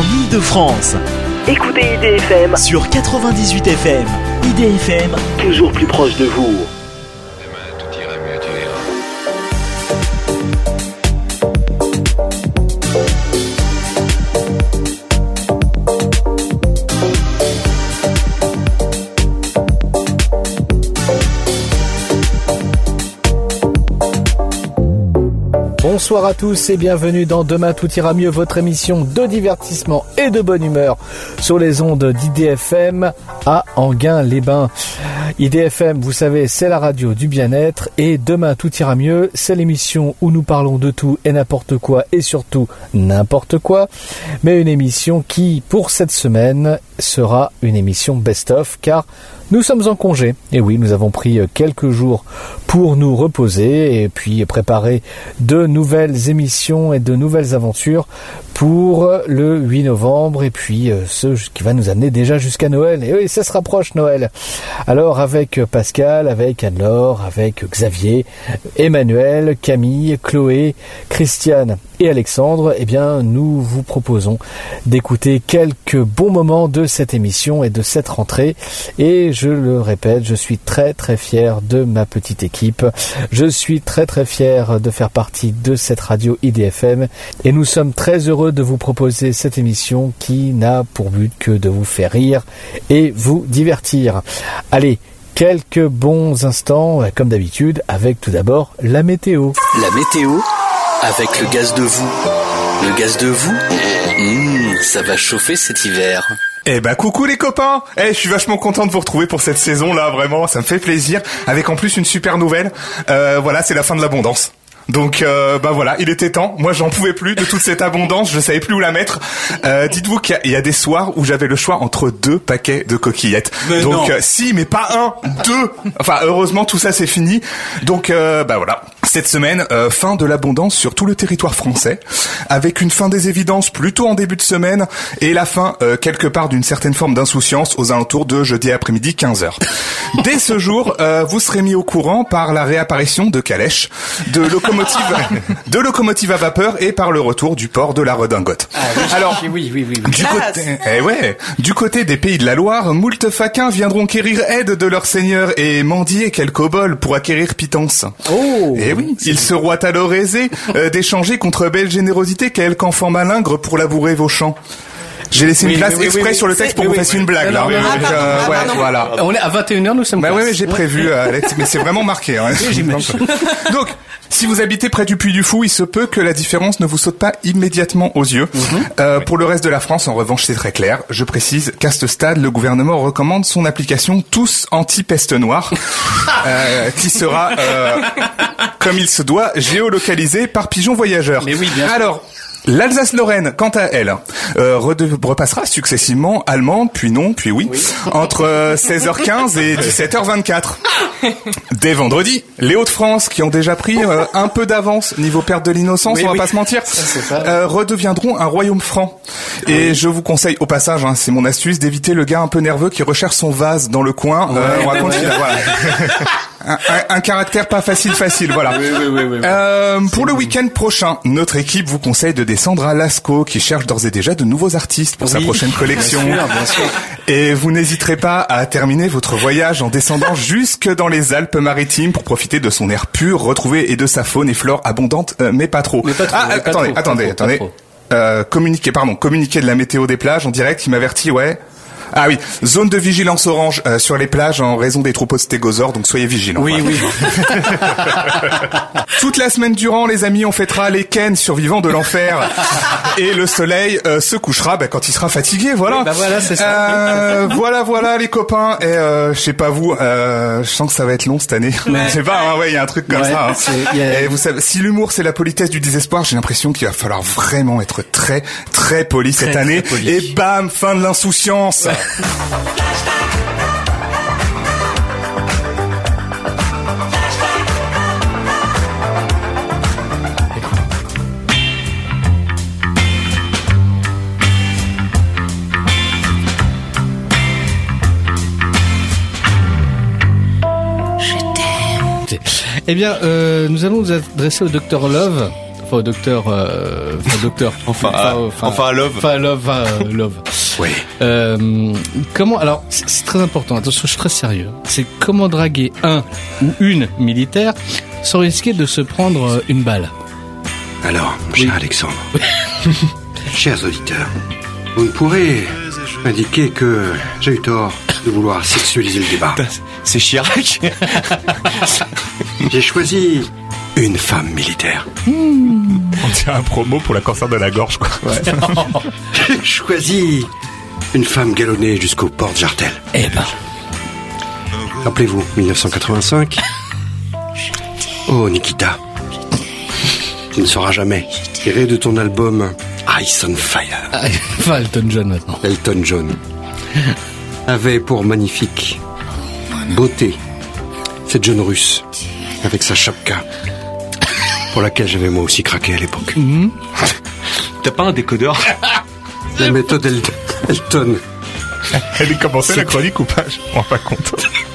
en Ile-de-France. Écoutez IDFM sur 98 FM. IDFM, toujours plus proche de vous. Demain, tout ira mieux, tu verras. Bonsoir à tous et bienvenue dans Demain tout ira mieux, votre émission de divertissement et de bonne humeur sur les ondes d'IDFM à Enghien-les-Bains. IDFM, vous savez, c'est la radio du bien-être et Demain tout ira mieux, c'est l'émission où nous parlons de tout et n'importe quoi et surtout n'importe quoi, mais une émission qui, pour cette semaine, sera une émission best-of car nous sommes en congé. Et oui, nous avons pris quelques jours pour nous reposer et puis préparer de nouvelles émissions et de nouvelles aventures pour le 8 novembre et puis ce qui va nous amener déjà jusqu'à Noël. Et oui, ça se rapproche Noël. Alors avec Pascal, avec Anne-Laure, avec Xavier, Emmanuel, Camille, Chloé, Christiane et Alexandre, eh bien nous vous proposons d'écouter quelques bons moments de cette émission et de cette rentrée. Et je le répète, je suis très très fier de ma petite équipe. Je suis très très fier de faire partie de cette radio IDFM et nous sommes très heureux de vous proposer cette émission qui n'a pour but que de vous faire rire et vous divertir. Allez, quelques bons instants, comme d'habitude, avec tout d'abord la météo. La météo avec le gaz de voue. Le gaz de voue, ça va chauffer cet hiver. Eh ben coucou les copains. Je suis vachement content de vous retrouver pour cette saison là, vraiment, ça me fait plaisir. Avec en plus une super nouvelle. Voilà, c'est la fin de l'abondance. Donc voilà, il était temps. Moi, j'en pouvais plus de toute cette abondance. Je savais plus où la mettre. Dites-vous qu'il y a des soirs où j'avais le choix entre 2 paquets de coquillettes. Mais donc si, mais pas 1, 2. Enfin, heureusement, tout ça c'est fini. Donc voilà. Cette semaine, fin de l'abondance sur tout le territoire français, avec une fin des évidences plutôt en début de semaine et la fin quelque part d'une certaine forme d'insouciance aux alentours de jeudi après-midi 15h. Dès ce jour, vous serez mis au courant par la réapparition de calèches, de locomotives à vapeur et par le retour du port de la redingote. Alors, oui. Du côté des Pays de la Loire, moult faquins viendront quérir aide de leur seigneur et mendier quelques oboles pour acquérir pitance. Oh. Et oui, ils seront alors aisés d'échanger contre belle générosité quelques enfants malingres pour labourer vos champs. J'ai laissé une place exprès sur le texte pour que vous fassiez une blague, là. Voilà. On est à 21h, nous sommes oui, j'ai prévu, Alex, mais c'est vraiment marqué, hein. Donc, si vous habitez près du Puy du Fou, il se peut que la différence ne vous saute pas immédiatement aux yeux. Pour le reste de la France, en revanche, c'est très clair. Je précise qu'à ce stade, le gouvernement recommande son application Tous Anti-Peste Noire, qui sera, comme il se doit, géolocalisée par pigeon voyageur. Mais oui, bien sûr. Alors, l'Alsace-Lorraine, quant à elle, repassera successivement allemande, puis non, puis oui. Entre 16h15 et 17h24. Dès vendredi, les Hauts-de-France, qui ont déjà pris un peu d'avance niveau perte de l'innocence, on va pas se mentir, redeviendront un royaume franc. Et je vous conseille au passage, c'est mon astuce, d'éviter le gars un peu nerveux qui recherche son vase dans le coin. On va continuer. Voilà. Un caractère pas facile, voilà. Pour le week-end prochain, notre équipe vous conseille de descendre à Lascaux, qui cherche d'ores et déjà de nouveaux artistes pour sa prochaine collection. Bien sûr. Et vous n'hésiterez pas à terminer votre voyage en descendant jusque dans les Alpes-Maritimes pour profiter de son air pur retrouvé et de sa faune et flore abondante, mais pas trop. Attendez. Communiqué de la météo des plages en direct, il m'avertit, Ah oui, zone de vigilance orange sur les plages en raison des troupeaux de stégosaures, donc soyez vigilants. Oui. Toute la semaine durant, les amis, on fêtera les Ken survivants de l'enfer. Et le soleil se couchera quand il sera fatigué, voilà. Voilà, c'est ça. Voilà les copains. Et je sais pas vous, je sens que ça va être long cette année. Je sais pas, il y a un truc comme ça. Et vous savez, si l'humour c'est la politesse du désespoir, j'ai l'impression qu'il va falloir vraiment être très très poli cette année. Et bam, fin de l'insouciance. Eh bien, nous allons nous adresser au Dr Love. enfin au docteur, love. Oui. Comment, alors, c'est très important, attention, je suis très sérieux. C'est comment draguer un ou une militaire sans risquer de se prendre une balle. Alors, cher Alexandre, chers auditeurs, vous ne pourrez indiquer que j'ai eu tort de vouloir sexualiser le débat. C'est Chirac. J'ai choisi une femme militaire. On tient un promo pour la cancer de la gorge, quoi. Ouais. J'ai choisi une femme galonnée jusqu'au port de Jartel. Eh ben. Rappelez-vous, 1985. Oh, Nikita. Tu ne sauras jamais. Tiré de ton album Ice on Fire. Enfin, Elton John maintenant. Elton John avait pour magnifique beauté cette jeune russe avec sa chapka pour laquelle j'avais moi aussi craqué à l'époque. T'as pas un décodeur? La méthode Elton. Elle est commencée la chronique ou pas? Je me rends pas compte.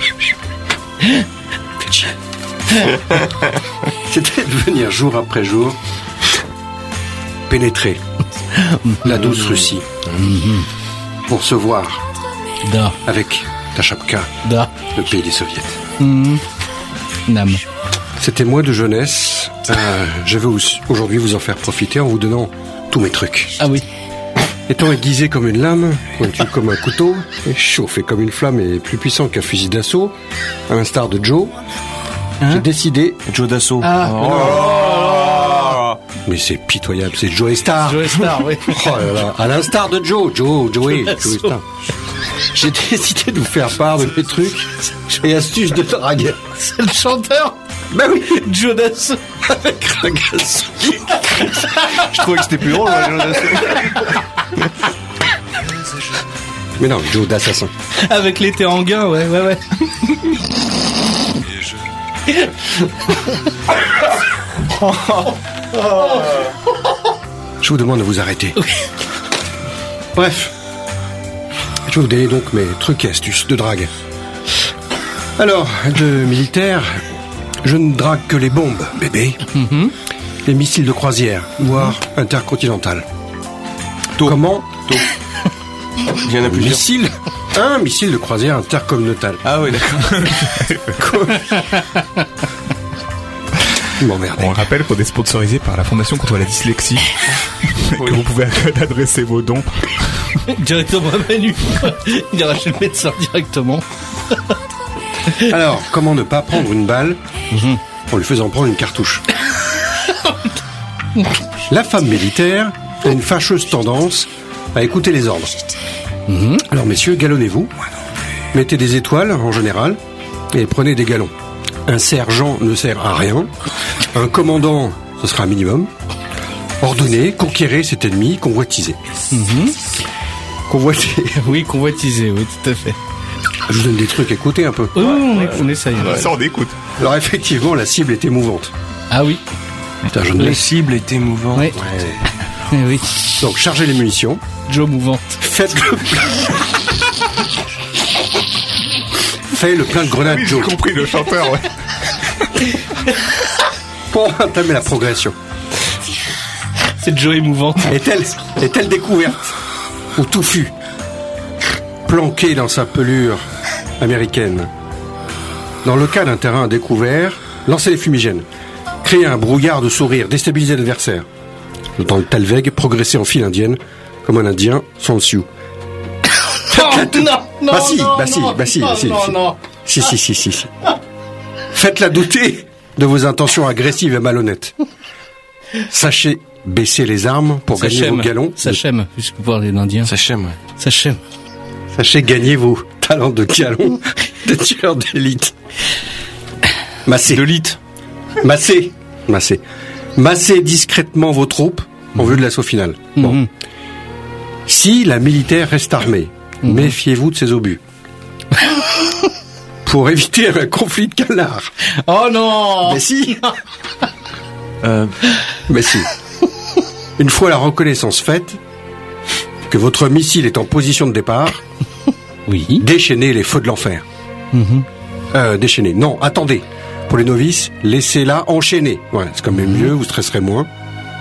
C'était de venir jour après jour pénétrer la douce Russie pour se voir avec ta chapka, le pays des soviets. Nam. C'était moi de jeunesse. Je vais aujourd'hui vous en faire profiter en vous donnant tous mes trucs. Ah oui. Étant aiguisé comme une lame, pointu comme un couteau, et chauffé comme une flamme et plus puissant qu'un fusil d'assaut, à l'instar de Joe, j'ai décidé... Joe Dassault. Mais c'est pitoyable, c'est Joe Star. Joe Star, oui. Oh là là, à l'instar de Joe Star. J'ai décidé de vous faire part de mes trucs et astuces de drague. C'est le chanteur. Ben oui, Joe Dassault. avec Ragazzo. Je trouvais que c'était plus drôle, Joe Dassault. Mais non, Joe d'Assassin. Avec l'été en gain, ouais. Je vous demande de vous arrêter. Bref, je vais vous donner donc mes trucs et astuces de drague. Alors, de militaire, je ne drague que les bombes, bébé. Les missiles de croisière, voire intercontinental. Comment Il y en a plusieurs. Un missile de croisière intercommunal. Ah oui, d'accord. On rappelle qu'on est sponsorisé par la Fondation contre la dyslexie. Que vous pouvez adresser vos dons. Directement à Manu. Il ira chez le médecin directement. Alors, comment ne pas prendre une balle en lui faisant prendre une cartouche? La femme militaire a une fâcheuse tendance à écouter les ordres. Alors, messieurs, galonnez-vous. Mettez des étoiles, en général, et prenez des galons. Un sergent ne sert à rien. Un commandant, ce sera un minimum. Ordonnez, conquérez cet ennemi, convoitisé. Convoité. Oui, convoitisé, oui, tout à fait. Je vous donne des trucs, écoutez un peu. On essaye. Ça, on écoute. Alors, effectivement, la cible est émouvante. Ah oui. Putain, je ne La laisse. cible est émouvante. Oui. Oui. Donc, chargez les munitions. Joe mouvante. Faites le plein de grenades, Oui, j'ai Joe, compris le chanteur, ouais. pour entamer la progression. C'est Joe émouvante. Est-elle découverte ou touffue, planquée dans sa pelure américaine? Dans le cas d'un terrain à découvert, lancez les fumigènes. Créez un brouillard de sourire, déstabilisez l'adversaire. Dans le talweg, progressez en file indienne, comme un indien sans Sioux. Si. Faites-la douter de vos intentions agressives et malhonnêtes. Sachez baisser les armes pour gagner vos galons. Sachem, puisque vous parlez d'Indien. Sachem. Sachez gagner vos talents de galon de tueur d'élite. Massez. Massez discrètement vos troupes en vue de l'assaut final. Bon. Si la militaire reste armée, méfiez-vous de ses obus. Pour éviter un conflit de canards. Oh non. Mais si. Mais si. Une fois la reconnaissance faite, que votre missile est en position de départ, Oui. déchaînez les feux de l'enfer. Déchaînez. Non, attendez. Pour les novices, laissez-la enchaîner. Voilà, c'est quand même mieux, vous stresserez moins.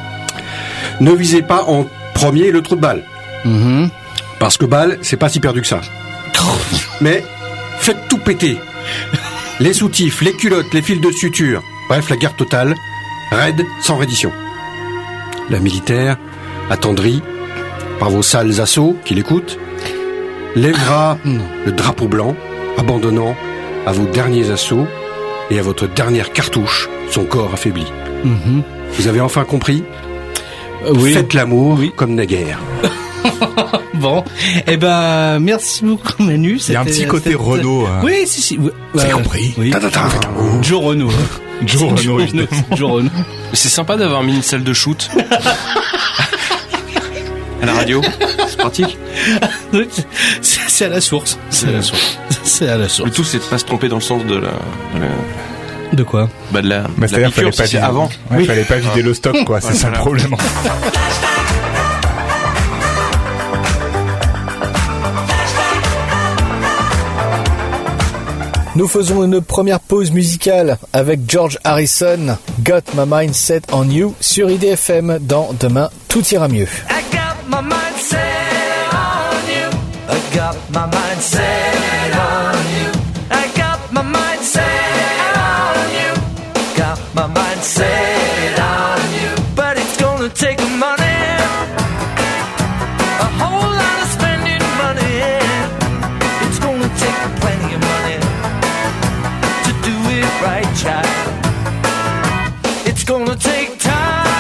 Ne visez pas en premier le trou de balle. Parce que balle, c'est pas si perdu que ça. Mais faites tout péter. Les soutifs, les culottes, les fils de suture. Bref, la guerre totale, raide, sans reddition. La militaire, attendrie par vos sales assauts qui l'écoutent, lèvera le drapeau blanc, abandonnant à vos derniers assauts et à votre dernière cartouche son corps affaibli. Vous avez enfin compris ? Oui. Faites l'amour comme naguère. Bon, eh ben, merci beaucoup Manu. Il y a un petit côté Renault. Oui, si. J'ai compris. Oui. Joe Renault. Joe Renault, évidemment. Joe Renault. C'est sympa d'avoir mis une salle de shoot. À la radio. C'est pratique. C'est à la source. C'est à la source. Le tout, c'est de pas se tromper dans le sens de la... De quoi ? Mais de la c'est-à-dire piqûre, fallait pas c'est vider avant. Ouais, fallait pas vider le stock, quoi. C'est ça le problème. Nous faisons une première pause musicale avec George Harrison, Got My Mind Set on You sur IDFM dans Demain tout ira mieux. I got my mind set on you. I got my mind set on you. I got my mind set on you. Got my mind set on you. But it's gonna take money, a whole lot of spending money. It's gonna take plenty of money to do it right, child. It's gonna take time.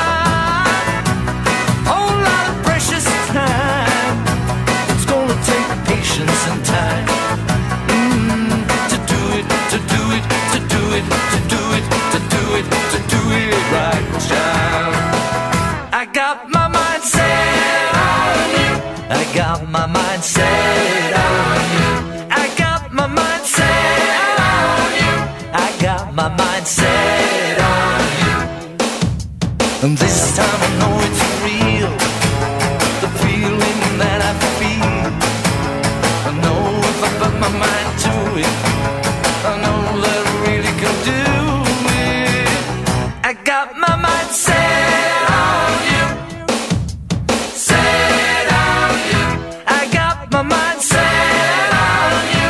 Got my mind set on you. I got my mind set on you. I got my mind set on you. And this time I know it's real. The feeling that I feel. I know if I put my mind to it, I know that I really can do it. I got my mind set on you. My mind set on you,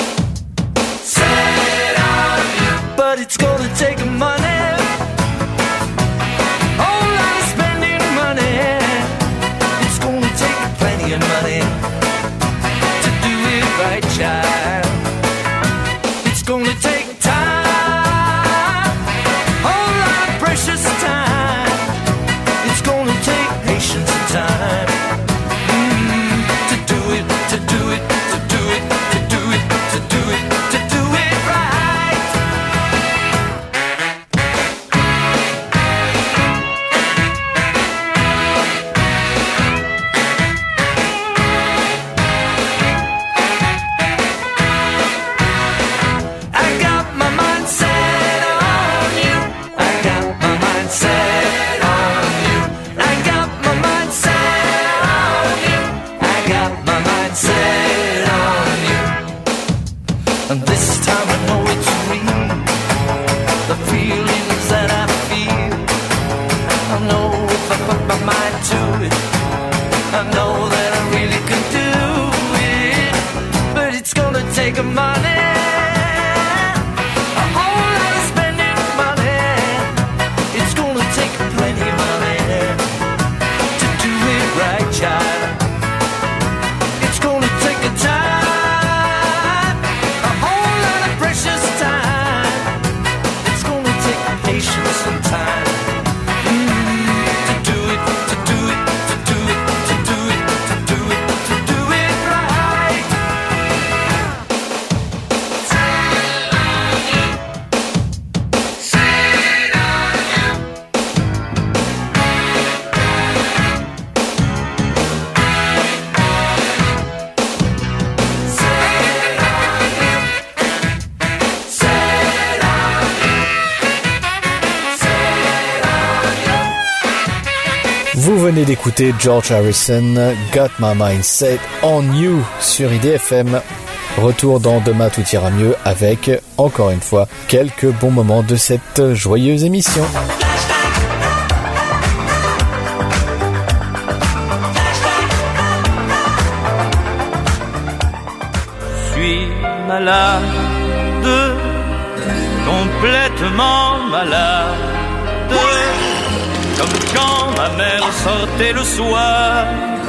set on you. But it's gonna take money, whole lot of spending money. It's gonna take plenty of money to do it right, child. It's gonna take time, whole lot of precious time. It's gonna take patience and time. And this time I know it's real. The feelings that I feel, I know if I put my mind to it, I know that I really can do it. But it's gonna take money, a whole lot of spending money. It's gonna take plenty of money to do it right, child. It's gonna take a time, patience and time to do it, to do it, to do it, to do it, to do it, to do it right. Set on you, set on you. Set on you, set on you. Vous venez d'écouter George Harrison, Got My Mind Set on You sur IDFM. Retour dans Demain tout ira mieux avec, encore une fois, quelques bons moments de cette joyeuse émission. malade, complètement malade, comme quand ma mère sortait le soir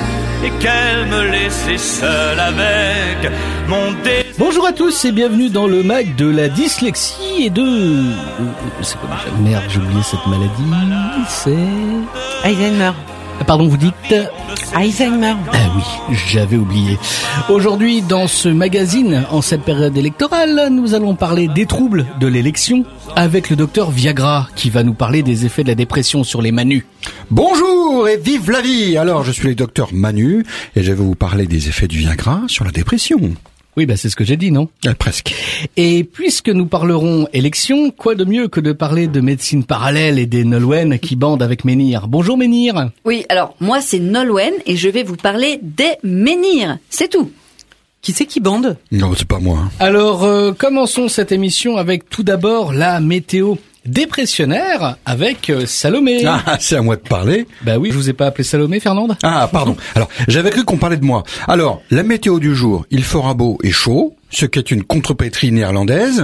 et qu'elle me laissait seule avec mon désir. Bonjour à tous et bienvenue dans le mag de la dyslexie et de... c'est quoi déjà ? Merde, j'ai oublié cette maladie, c'est... Alzheimer. Pardon, vous dites... Alzheimer. Ah oui, j'avais oublié. Aujourd'hui, dans ce magazine, en cette période électorale, nous allons parler des troubles de l'élection avec le docteur Viagra qui va nous parler des effets de la dépression sur les Manus. Bonjour et vive la vie. Alors, je suis le docteur Manu et je vais vous parler des effets du Viagra sur la dépression. Oui, bah c'est ce que j'ai dit, non ? Presque. Et puisque nous parlerons élection, quoi de mieux que de parler de médecine parallèle et des Nolwenn qui bandent avec Menhir. Bonjour Menhir. Oui, alors moi c'est Nolwenn et je vais vous parler des menhirs, c'est tout. Qui c'est qui bande ? Non, c'est pas moi. Alors, commençons cette émission avec tout d'abord la météo dépressionnaire avec Salomé. Ah, c'est à moi de parler. Bah oui, je vous ai pas appelé Salomé, Fernande ? Ah, pardon. Alors, j'avais cru qu'on parlait de moi. Alors, la météo du jour, il fera beau et chaud, ce qui est une contrepétrie néerlandaise,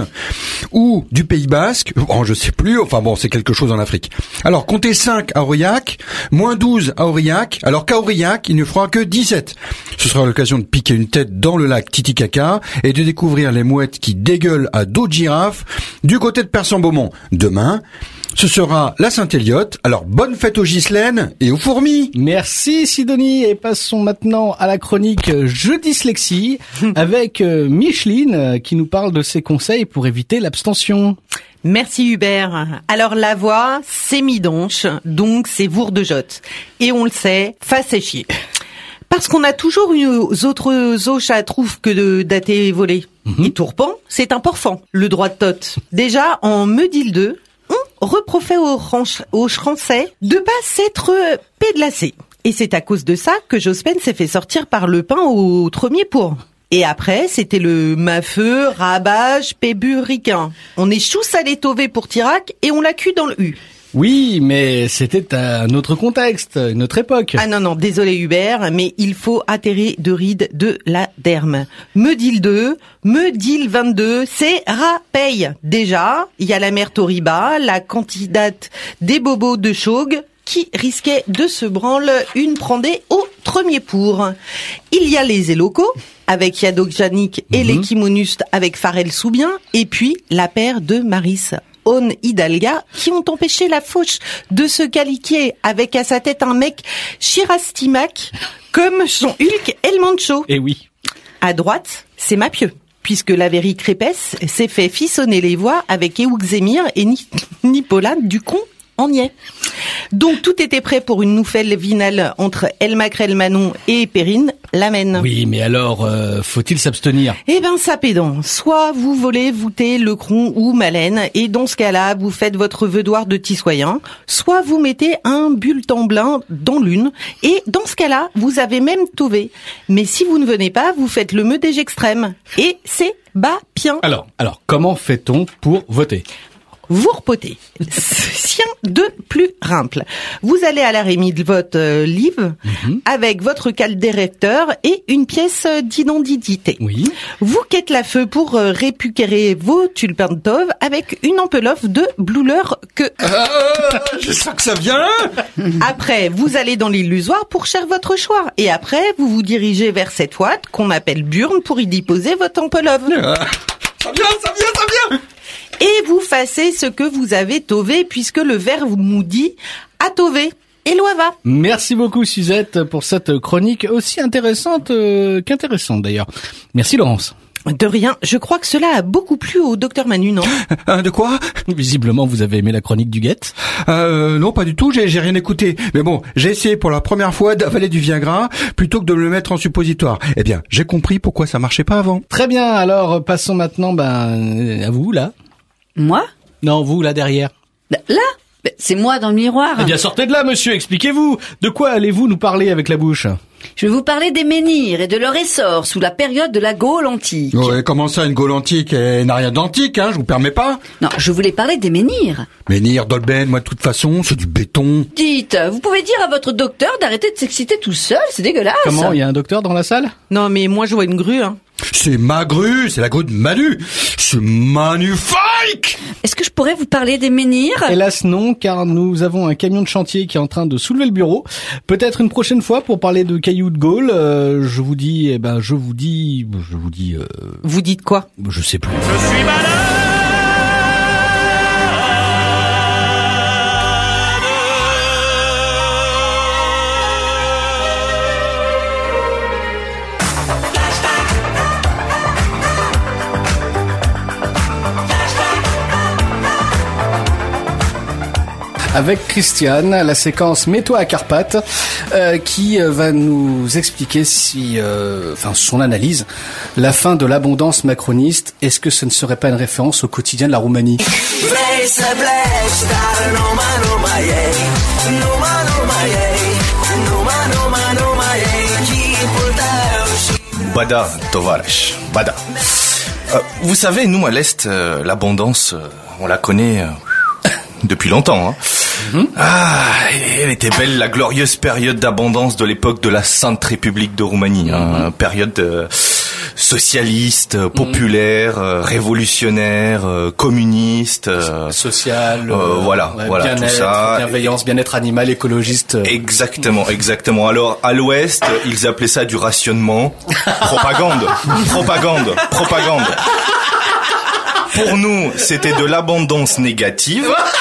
ou du Pays Basque, je sais plus, enfin bon, c'est quelque chose en Afrique. Alors, comptez 5 à Aurillac, moins 12 à Aurillac, alors qu'à Aurillac, il ne fera que 17. Ce sera l'occasion de piquer une tête dans le lac Titicaca et de découvrir les mouettes qui dégueulent à dos de girafe du côté de Persan-Beaumont. Demain, ce sera la Saint-Éliot. Alors, bonne fête aux Ghislaines et aux fourmis. Merci Sidonie. Et passons maintenant à la chronique Je dyslexie avec Micheline qui nous parle de ses conseils pour éviter l'abstention. Merci Hubert. Alors la voix, c'est midonche, donc c'est vour de jotte. Et on le sait, face à chier. Parce qu'on a toujours une autre autre à trouve que de dater volé. Et Tourpan, c'est un porfant, le droit de tot. Déjà, en Meudil 2, on reprofait aux Français de pas s'être pédlacé. Et c'est à cause de ça que Jospin s'est fait sortir par le pain au tremier pour. Et après, c'était le mafeux, rabage, péburicain. On est chou salé tové pour Tirac et on l'a cul dans le U. Oui, mais c'était un autre contexte, une autre époque. Ah non, désolé Hubert, mais il faut atterrir de ride de la derme. Meudil 2, Meudil 22, c'est rapaille. Déjà, il y a la mère Toriba, la candidate des bobos de Chaugue, qui risquait de se branle une prendée au premier pour. Il y a les élocaux, avec Yadok Janik et les kimonistes avec Farel Soubien, et puis la paire de Maris On Hidalga qui ont empêché la fauche de se qualifier avec à sa tête un mec Chirastimac comme son Hulk El Mancho. Eh oui. À droite, c'est Mapieux, puisque Lavéry Crépès s'est fait fissonner les voix avec Eouk Zemir et Nicolas Ducon en niais. Donc tout était prêt pour une nouvelle vinale entre El Macrel Manon et Perrine Lamène. Oui, mais alors, faut-il s'abstenir ? Eh ben, ça pédant. Soit vous volez, voûtez, Lecron ou Malène, et dans ce cas-là, vous faites votre veudoir de tissoyen, soit vous mettez un bulletin blanc dans l'une, et dans ce cas-là, vous avez même tové. Mais si vous ne venez pas, vous faites le meudège extrême. Et c'est bas bien. Alors, comment fait-on pour voter ? Vous repotez. Sien de plus rimple. Vous allez à la rémi de votre livre avec votre carte d'électeur et une pièce d'identité. Oui. Vous quêtez la feu pour récupérer vos tulpins de tauve avec une enveloppe de blouleur que... Je sens que ça vient. Après, vous allez dans l'illusoire pour chercher votre choix. Et après, vous vous dirigez vers cette boîte qu'on appelle burne pour y déposer votre enveloppe. Ça vient. Et vous fassez ce que vous avez tové puisque le verbe vous dit à tover. Et loava. Merci beaucoup Suzette pour cette chronique aussi intéressante qu'intéressante d'ailleurs. Merci Laurence. De rien, je crois que cela a beaucoup plu au docteur Manu, non ? De quoi ? Visiblement vous avez aimé la chronique du Guette. Non, pas du tout, j'ai rien écouté. Mais bon, j'ai essayé pour la première fois d'avaler du Viagra plutôt que de me le mettre en suppositoire. Eh bien, j'ai compris pourquoi ça marchait pas avant. Très bien, alors passons maintenant à vous là. Moi ? Non, vous là derrière. Là ? C'est moi dans le miroir. Eh bien sortez de là monsieur, expliquez-vous. De quoi allez-vous nous parler avec la bouche ? Je vais vous parler des menhirs et de leur essor sous la période de la Gaule antique. Ouais, comment ça, une Gaule antique ? Elle n'a rien d'antique, je vous permets pas. Non, je voulais parler des menhirs. Menhir, Dolben, moi de toute façon, c'est du béton. Dites, vous pouvez dire à votre docteur d'arrêter de s'exciter tout seul, c'est dégueulasse. Comment, il y a un docteur dans la salle ? Non, mais moi je vois une grue, C'est ma grue, c'est la grue de Manu. C'est magnifique. Est-ce que je pourrais vous parler des menhirs? Hélas non, car nous avons un camion de chantier qui est en train de soulever le bureau. Peut-être une prochaine fois pour parler de cailloux de Gaulle. Vous dites quoi? Je sais plus. Je suis malade. Avec Christiane, la séquence Mets-toi à Carpath, qui va nous expliquer son analyse, la fin de l'abondance macroniste. Est-ce que ce ne serait pas une référence au quotidien de la Roumanie? Bada, tovarech, bada. Vous savez, nous à l'Est, l'abondance, on la connaît depuis longtemps. Elle était belle, la glorieuse période d'abondance de l'époque de la Sainte République de Roumanie. Période socialiste, populaire, révolutionnaire, communiste, social, voilà, tout ça. Bienveillance, bien-être animal, écologiste. Exactement. Alors, à l'Ouest, ils appelaient ça du rationnement. Propagande. Pour nous, c'était de l'abondance négative.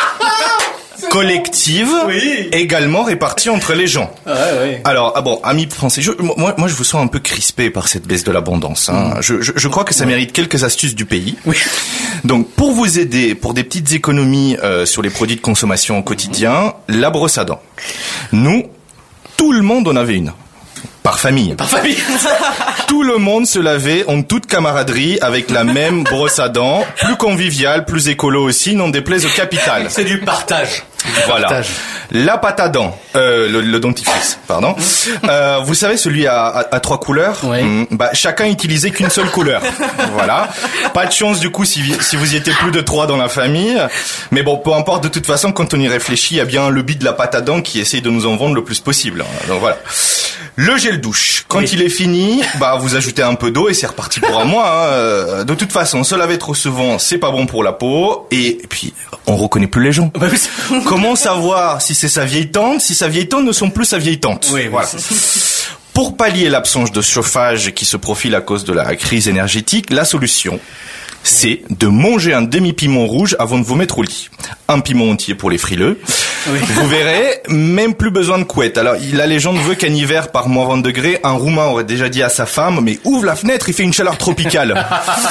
Collective, également répartie entre les gens. Alors, amis français, moi je vous sens un peu crispé par cette baisse de l'abondance. Je crois que ça mérite quelques astuces du pays. Donc, pour vous aider, pour des petites économies sur les produits de consommation au quotidien, la brosse à dents. Nous, tout le monde en avait une. Par famille. Tout le monde se lavait en toute camaraderie avec la même brosse à dents, plus conviviale, plus écolo aussi, n'en déplaise au capital. C'est du partage. Voilà. La pâte à dents, le dentifrice, pardon. Vous savez, celui à 3 couleurs. Chacun utilisait qu'une seule couleur. Voilà. Pas de chance du coup si vous y étiez plus de 3 dans la famille. Mais bon, peu importe. De toute façon, quand on y réfléchit, il y a bien un lobby de la pâte à dents qui essaye de nous en vendre le plus possible. Donc voilà. Le gel douche. Quand il est fini, vous ajoutez un peu d'eau et c'est reparti pour un mois. De toute façon, se laver trop souvent, c'est pas bon pour la peau. Et puis, on reconnaît plus les gens. Comment savoir si c'est sa vieille tante, si sa vieille tante ne sont plus sa vieille tante? Voilà. Pour pallier l'absence de chauffage qui se profile à cause de la crise énergétique, la solution, c'est de manger un demi-piment rouge avant de vous mettre au lit. Un piment entier pour les frileux. Vous verrez, même plus besoin de couette. Alors, la légende veut qu'en hiver, par moins 20 degrés, un Roumain aurait déjà dit à sa femme, mais ouvre la fenêtre, il fait une chaleur tropicale.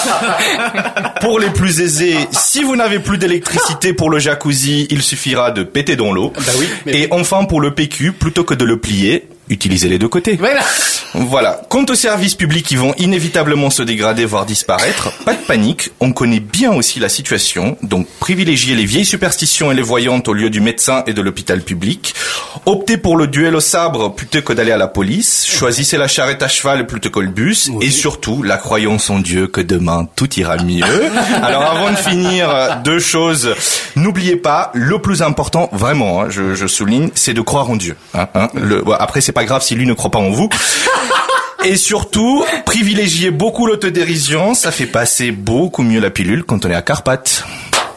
Pour les plus aisés, si vous n'avez plus d'électricité pour le jacuzzi, il suffira de péter dans l'eau. Et enfin, pour le PQ, plutôt que de le plier, utilisez les deux côtés. Voilà. Quant aux services publics qui vont inévitablement se dégrader, voire disparaître, pas de panique, on connaît bien aussi la situation, donc privilégiez les vieilles superstitions et les voyantes au lieu du médecin et de l'hôpital public. Optez pour le duel au sabre plutôt que d'aller à la police. Choisissez la charrette à cheval plutôt que le bus. Et surtout, la croyance en Dieu que demain tout ira mieux. Alors avant de finir, 2 choses. N'oubliez pas, le plus important, vraiment, je souligne, c'est de croire en Dieu. Après, c'est pas grave si lui ne croit pas en vous. Et surtout, privilégiez beaucoup l'autodérision. Ça fait passer beaucoup mieux la pilule quand on est à Carpath.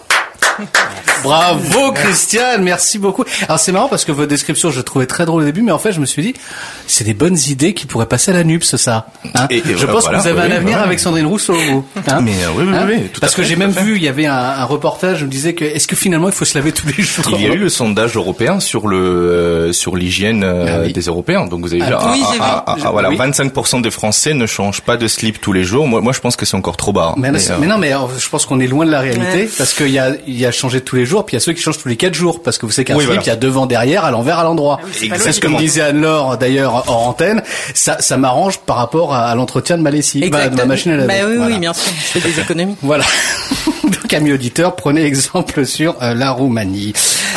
Bravo Christiane, merci beaucoup. Alors c'est marrant parce que votre description je trouvais très drôle au début, mais en fait je me suis dit c'est des bonnes idées qui pourraient passer à la NUPS ça. Je pense que vous avez un avenir avec Sandrine Rousseau vous. Mais oui, tout parce que j'ai même vu, il y avait un reportage, je me disais que est-ce que finalement il faut se laver tous les jours? Il y a eu le sondage européen sur l'hygiène des Européens, donc vous avez vu. Voilà, 25% des Français ne changent pas de slip tous les jours. Moi je pense que c'est encore trop bas. Mais je pense qu'on est loin de la réalité parce qu'il y a changé tous les jours, puis il y a ceux qui changent tous les 4 jours, parce que vous savez qu'un slip, il y a devant, derrière, à l'envers, à l'endroit. C'est ce que me disait Anne-Laure, d'ailleurs, hors antenne. Ça m'arrange par rapport à l'entretien de ma lessive, de ma machine à laver. Oui, bien sûr. Je fais des économies. Voilà. Donc, amis auditeurs, prenez exemple sur la Roumanie.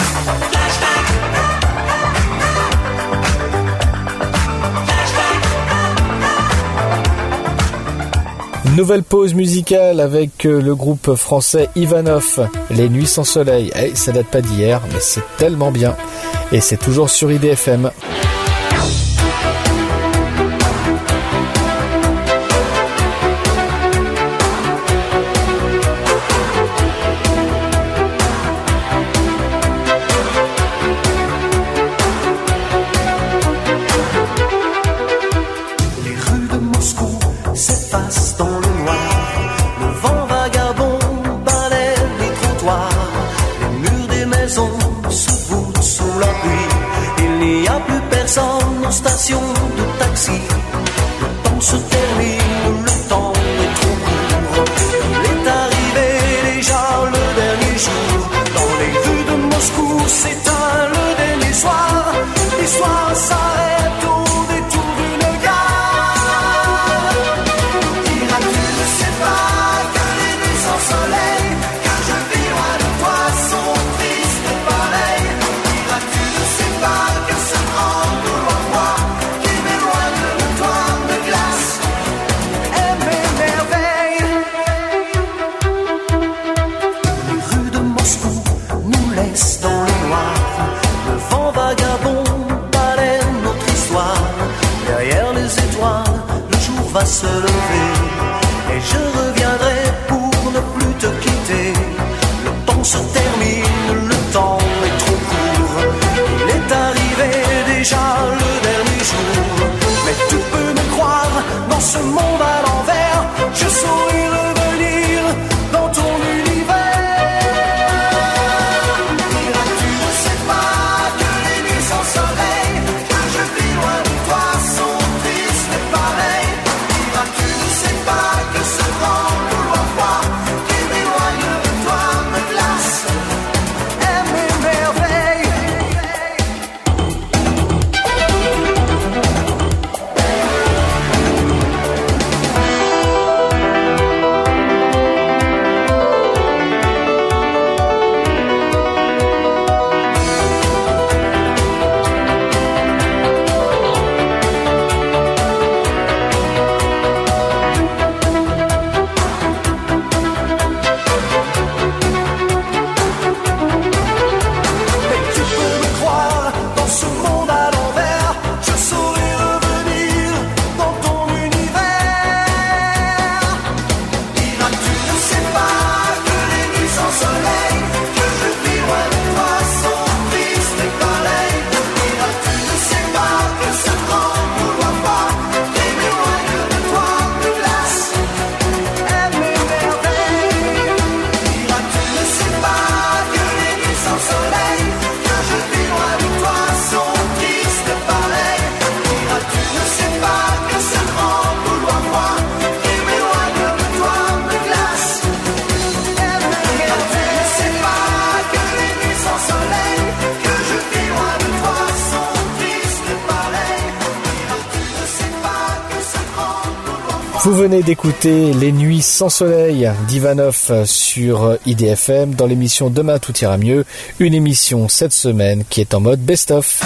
Nouvelle pause musicale avec le groupe français Ivanov, Les Nuits sans soleil. Ça date pas d'hier, mais c'est tellement bien. Et c'est toujours sur IDFM. première station de taxi. Le temps se termine, le temps est trop court. Il est arrivé déjà le dernier jour. Dans les rues de Moscou s'éteint le dernier soir. L'histoire s'arrête au détour d'une gare. Diras-tu ne sais pas que les nuits sans soleil, que je vis loin de toi sont tristes et pareilles. Diras-tu ne sais pas que ce grand couloir froid qui m'éloigne de toi me glace et m'émerveille. Les rues de Moscou nous laissent dans le noir. Le vent vagabond balaie notre histoire. Derrière les étoiles, le jour va se lever. Et je reviendrai pour ne plus te quitter. Le temps se termine, le temps est trop court. Il est arrivé déjà le dernier jour. Mais tu peux me croire, dans ce monde à l'envers, je saurai revenir dans ton univers. Diras-tu ne sais pas que les nuits sans soleil, que je vis loin de toi sont tristes et pareilles. Diras-tu ne sais pas que ce grand couloir froid qui m'éloigne de toi me glace et m'émerveille. Mais tu peux me croire, dans ce monde à l'envers, je saurai revenir dans ton univers. Diras-tu ne sais pas que les nuits sans soleil, que je vis loin de toi sont tristes et pareilles. Diras-tu ne sais pas que ce grand couloir froid qui m'éloigne de toi me glace et m'émerveille. Diras-tu ne sais pas que les nuits sans soleil, que je vis loin de toi sont tristes et pareilles. Diras-tu ne sais pas que ce grand couloir froid qui m'éloigne de toi me glace et m'émerveille. Ne sais pas que les nuits sans soleil, que je vis loin de toi sont tristes et pareilles. Diras-tu ne sais pas que ce grand couloir froid. Vous venez d'écouter Les Nuits sans soleil d'Ivanov sur IDFM dans l'émission Demain tout ira mieux, une émission cette semaine qui est en mode best-of.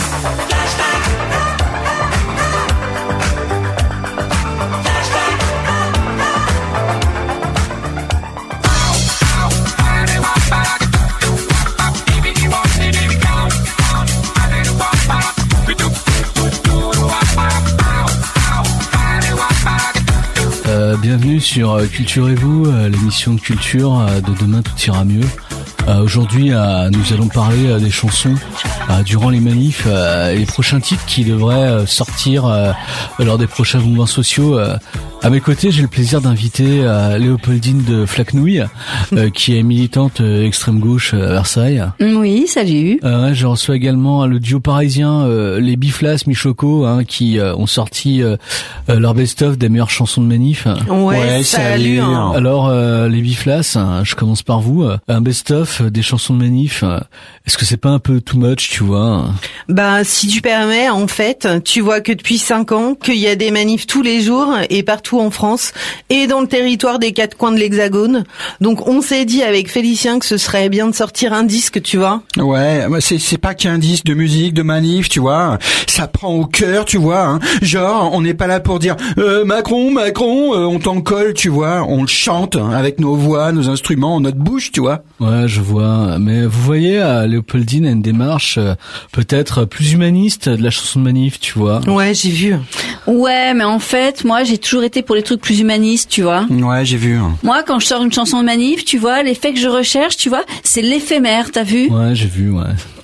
Bienvenue sur Culturez-vous, l'émission de culture de Demain tout ira mieux. Aujourd'hui, nous allons parler des chansons durant les manifs et les prochains titres qui devraient sortir lors des prochains mouvements sociaux. À mes côtés, j'ai le plaisir d'inviter Léopoldine de Flacnouille, qui est militante extrême gauche à Versailles. Oui, salut. Je reçois également le duo parisien, les Biflas Michoco, qui ont sorti leur best-of des meilleures chansons de manif. Ouais, salut. Alors, les Biflas, je commence par vous. Un best-of des chansons de manif, est-ce que c'est pas un peu too much, tu vois? Bah, si tu permets, en fait, tu vois que depuis 5 ans, qu'il y a des manifs tous les jours et partout en France et dans le territoire des 4 coins de l'Hexagone. Donc, on s'est dit avec Félicien que ce serait bien de sortir un disque, tu vois. Ouais, c'est pas qu'un disque de musique, de manif, tu vois. Ça prend au cœur, tu vois. Hein. Genre, on n'est pas là pour dire Macron, on t'en colle, tu vois. On le chante avec nos voix, nos instruments, notre bouche, tu vois. Ouais, je vois. Mais vous voyez, Léopoldine a une démarche peut-être plus humaniste de la chanson de manif, tu vois. Ouais, j'ai vu. Ouais, mais en fait, moi, j'ai toujours été pour les trucs plus humanistes, tu vois. Ouais, j'ai vu. Moi, quand je sors une chanson de manif, tu vois, l'effet que je recherche, tu vois, c'est l'éphémère, t'as vu? Ouais, j'ai vu, ouais.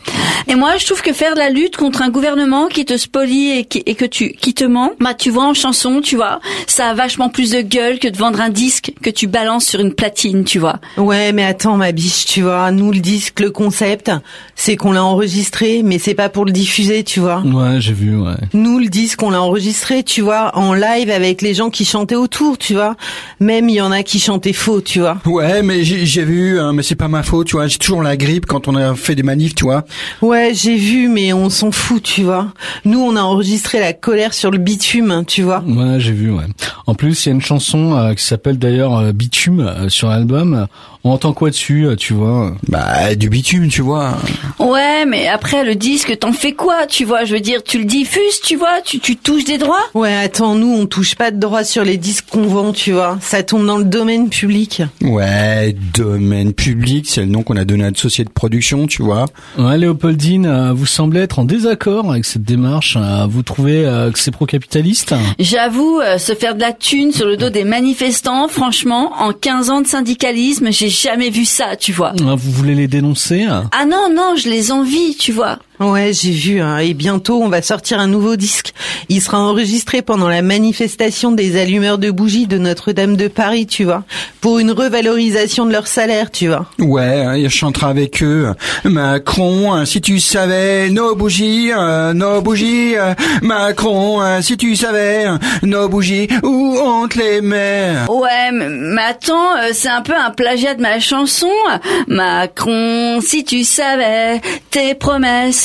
Et moi, je trouve que faire de la lutte contre un gouvernement qui te spolie et qui te ment, bah tu vois en chanson, tu vois, ça a vachement plus de gueule que de vendre un disque que tu balances sur une platine, tu vois. Ouais, mais attends ma biche, tu vois, nous le disque, le concept, c'est qu'on l'a enregistré, mais c'est pas pour le diffuser, tu vois. Ouais, j'ai vu, ouais. Nous le disque, on l'a enregistré, tu vois, en live avec les gens qui chantaient autour, tu vois. Même il y en a qui chantaient faux, tu vois. Ouais, mais j'ai vu, hein, mais c'est pas ma faute, tu vois. J'ai toujours la grippe quand on a fait des manifs, tu vois. Ouais, j'ai vu, mais on s'en fout, tu vois. Nous, on a enregistré la colère sur le bitume, tu vois. Ouais, j'ai vu, ouais. En plus, il y a une chanson qui s'appelle d'ailleurs Bitume sur l'album. On entend quoi dessus, tu vois? Bah, du bitume, tu vois. Ouais, mais après, le disque, t'en fais quoi, tu vois? Je veux dire, tu le diffuses, tu vois? Tu touches des droits? Ouais, attends, nous, on touche pas de droits sur les disques qu'on vend, tu vois. Ça tombe dans le domaine public. Ouais, domaine public, c'est le nom qu'on a donné à notre société de production, tu vois. Ouais, Léopoldine, vous semblez être en désaccord avec cette démarche. Vous trouvez que c'est pro-capitaliste? J'avoue, se faire de la thune sur le dos des manifestants, franchement, en 15 ans de syndicalisme, j'ai jamais vu ça, tu vois. Vous voulez les dénoncer? Ah non, je les envie, tu vois. Ouais, j'ai vu, hein, et bientôt on va sortir un nouveau disque. Il sera enregistré pendant la manifestation des allumeurs de bougies de Notre-Dame de Paris, tu vois, pour une revalorisation de leur salaire, tu vois. Ouais, il chantera avec eux. Macron, si tu savais, nos bougies, Macron, si tu savais, nos bougies, où on te les met. Ouais, mais attends, c'est un peu un plagiat de ma chanson. Macron, si tu savais, tes promesses,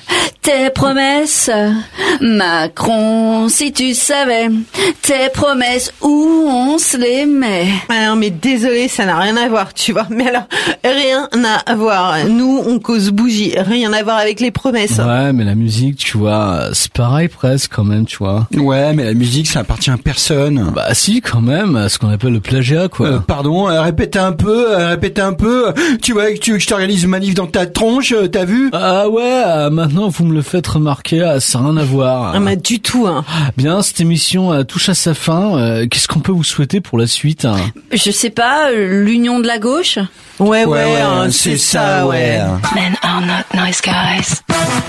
Macron, si tu savais, tes promesses, où on se les met. Ah non, mais désolé, ça n'a rien à voir, tu vois. Mais alors, rien à voir. Nous, on cause bougie, rien à voir avec les promesses. Ouais, mais la musique, tu vois, c'est pareil presque quand même, tu vois. Ouais, mais la musique, ça appartient à personne. Bah si, quand même, ce qu'on appelle le plagiat, quoi. Pardon, répète un peu. Tu vois que tu veux que je t'organise une manif dans ta tronche, t'as vu? Ah ouais, maintenant vous me le faites remarquer, ça n'a rien à voir. Ah bah du tout, hein. Bien, cette émission touche à sa fin. Qu'est-ce qu'on peut vous souhaiter pour la suite? Je sais pas, l'union de la gauche? Ouais, hein, c'est ça, ouais. Men are not nice guys.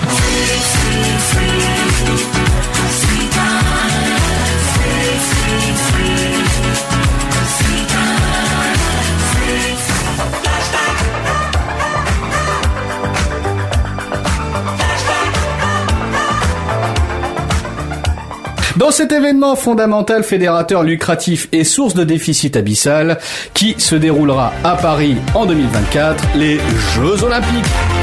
Dans cet événement fondamental, fédérateur, lucratif et source de déficit abyssal, qui se déroulera à Paris en 2024, les Jeux Olympiques.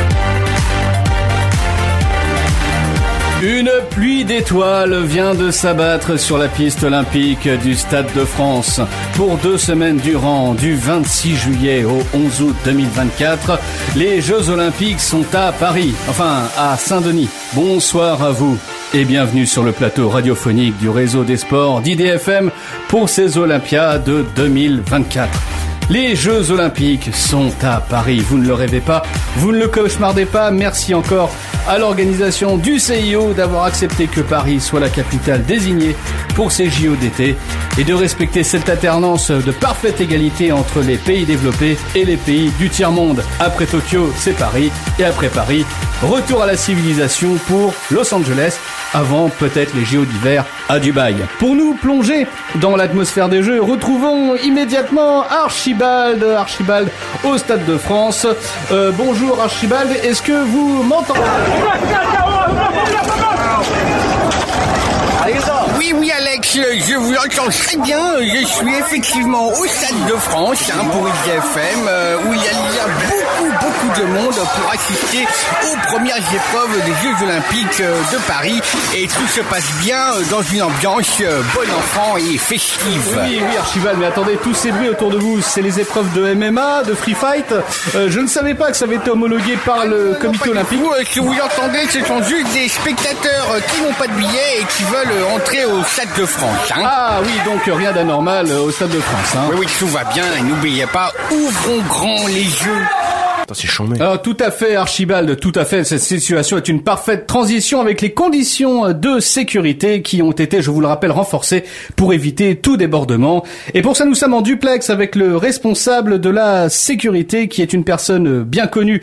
Une pluie d'étoiles vient de s'abattre sur la piste olympique du Stade de France. Pour 2 semaines durant, du 26 juillet au 11 août 2024, les Jeux Olympiques sont à Paris, enfin à Saint-Denis. Bonsoir à vous et bienvenue sur le plateau radiophonique du réseau des sports d'IDFM pour ces Olympiades 2024. Les Jeux Olympiques sont à Paris, vous ne le rêvez pas, vous ne le cauchemardez pas. Merci encore à l'organisation du CIO d'avoir accepté que Paris soit la capitale désignée pour ces JO d'été et de respecter cette alternance de parfaite égalité entre les pays développés et les pays du tiers-monde. Après Tokyo, c'est Paris, et après Paris, retour à la civilisation pour Los Angeles, avant peut-être les JO d'hiver à Dubaï. Pour nous plonger dans l'atmosphère des Jeux, retrouvons immédiatement Archibald au Stade de France. Bonjour Archibald, est-ce que vous m'entendez? Oui Alex, je vous entends très bien. Je suis effectivement au Stade de France pour IDFM où il y a beaucoup de monde pour assister aux premières épreuves des Jeux Olympiques de Paris, et tout se passe bien dans une ambiance bon enfant et festive. Oui Archibald, mais attendez, tous ces bruits autour de vous, c'est les épreuves de MMA, de free fight. Je ne savais pas que ça avait été homologué par le comité olympique. Ce que vous entendez, ce sont juste des spectateurs qui n'ont pas de billets et qui veulent entrer au Stade de France. Ah oui, donc rien d'anormal au Stade de France. Oui, tout va bien, et n'oubliez pas, ouvrons grand les yeux. C'est chambé. Tout à fait, Archibald, tout à fait. Cette situation est une parfaite transition avec les conditions de sécurité qui ont été, je vous le rappelle, renforcées pour éviter tout débordement. Et pour ça, nous sommes en duplex avec le responsable de la sécurité, qui est une personne bien connue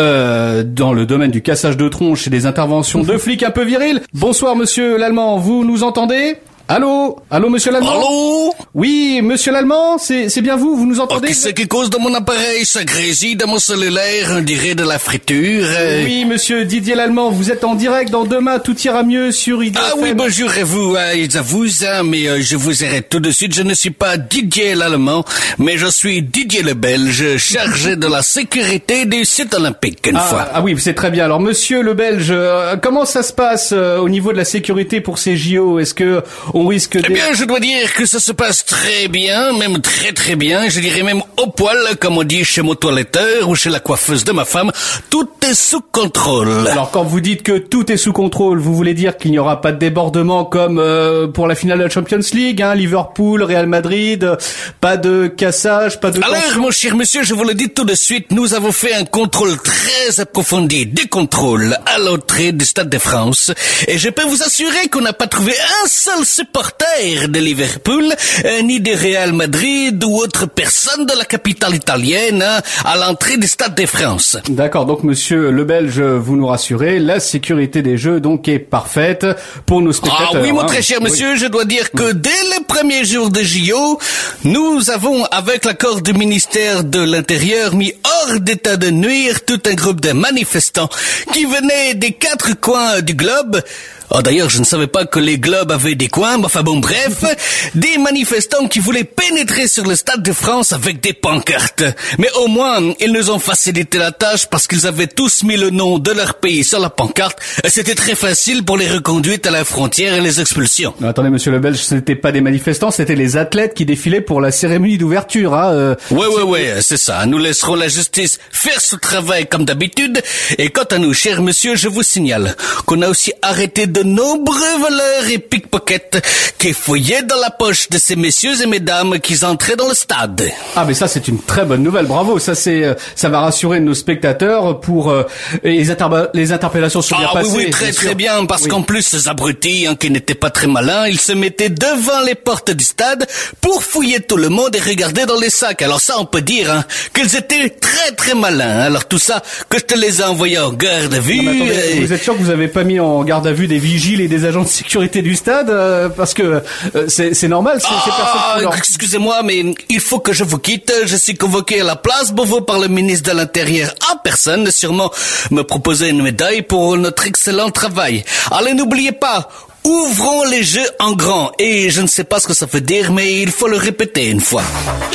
dans le domaine du cassage de tronche et des interventions de flics un peu virils. Bonsoir, monsieur l'Allemand, vous nous entendez ? Allô, monsieur l'Allemand. Allô. Oui, monsieur l'Allemand, c'est bien vous nous entendez? Qu'est-ce qui cause de mon appareil? Ça grésille dans mon cellulaire, on dirait de la friture. Oui, monsieur Didier l'Allemand, vous êtes en direct dans Demain Tout ira mieux sur IDFM. Ah oui, bonjour à vous, j'avoue ça, mais je vous arrête tout de suite. Je ne suis pas Didier l'Allemand, mais je suis Didier le Belge, chargé de la sécurité des sites olympiques une fois. Ah oui, c'est très bien. Alors, monsieur le Belge, comment ça se passe au niveau de la sécurité pour ces JO? Est-ce que on risque Eh bien, je dois dire que ça se passe très bien, même très très bien, je dirais même au poil, comme on dit chez mon toiletteur ou chez la coiffeuse de ma femme, tout est sous contrôle. Alors, quand vous dites que tout est sous contrôle, vous voulez dire qu'il n'y aura pas de débordement comme pour la finale de la Champions League, hein, Liverpool, Real Madrid, pas de cassage, pas de... Alors, mon cher monsieur, je vous le dis tout de suite, nous avons fait un contrôle très approfondi des contrôles à l'entrée du Stade de France, et je peux vous assurer qu'on n'a pas trouvé un seul supporter de Liverpool, ni de Real Madrid ou autre personne de la capitale italienne à l'entrée du Stade de France. D'accord, donc monsieur le Belge, vous nous rassurez, la sécurité des Jeux donc est parfaite pour nos spectateurs. Ah oui, mon très cher monsieur, je dois dire que dès les premiers jours de JO, nous avons, avec l'accord du ministère de l'Intérieur, mis hors d'état de nuire tout un groupe de manifestants qui venaient des 4 coins du globe. Oh, d'ailleurs, je ne savais pas que les globes avaient des coins, mais enfin bon, bref, des manifestants qui voulaient pénétrer sur le Stade de France avec des pancartes. Mais au moins, ils nous ont facilité la tâche parce qu'ils avaient tous mis le nom de leur pays sur la pancarte. C'était très facile pour les reconduites à la frontière et les expulsions. Non, attendez, monsieur le Belge, ce n'étaient pas des manifestants, c'était les athlètes qui défilaient pour la cérémonie d'ouverture, hein. Ouais, c'est ça. Nous laisserons la justice faire ce travail comme d'habitude. Et quant à nous, cher monsieur, je vous signale qu'on a aussi arrêté de nombreux voleurs et pickpockets qui fouillaient dans la poche de ces messieurs et mesdames qui entraient dans le stade. Ah, mais ça, c'est une très bonne nouvelle. Bravo. Ça va rassurer nos spectateurs pour les interpellations sont bien passées. Oui, très bien, parce qu'en plus, ces abrutis, qui n'étaient pas très malins, ils se mettaient devant les portes du stade pour fouiller tout le monde et regarder dans les sacs. Alors ça, on peut dire qu'ils étaient très très malins. Alors tout ça, que je te les ai envoyés en garde à vue. Non, mais attendez, vous êtes sûr que vous avez pas mis en garde à vue des vigiles et des agents de sécurité du stade, parce que c'est normal, ces personnes... Excusez-moi, mais il faut que je vous quitte. Je suis convoqué à la place Beauvau par le ministre de l'Intérieur en personne, sûrement me proposer une médaille pour notre excellent travail. Allez, n'oubliez pas, ouvrons les jeux en grand. Et je ne sais pas ce que ça veut dire, mais il faut le répéter une fois.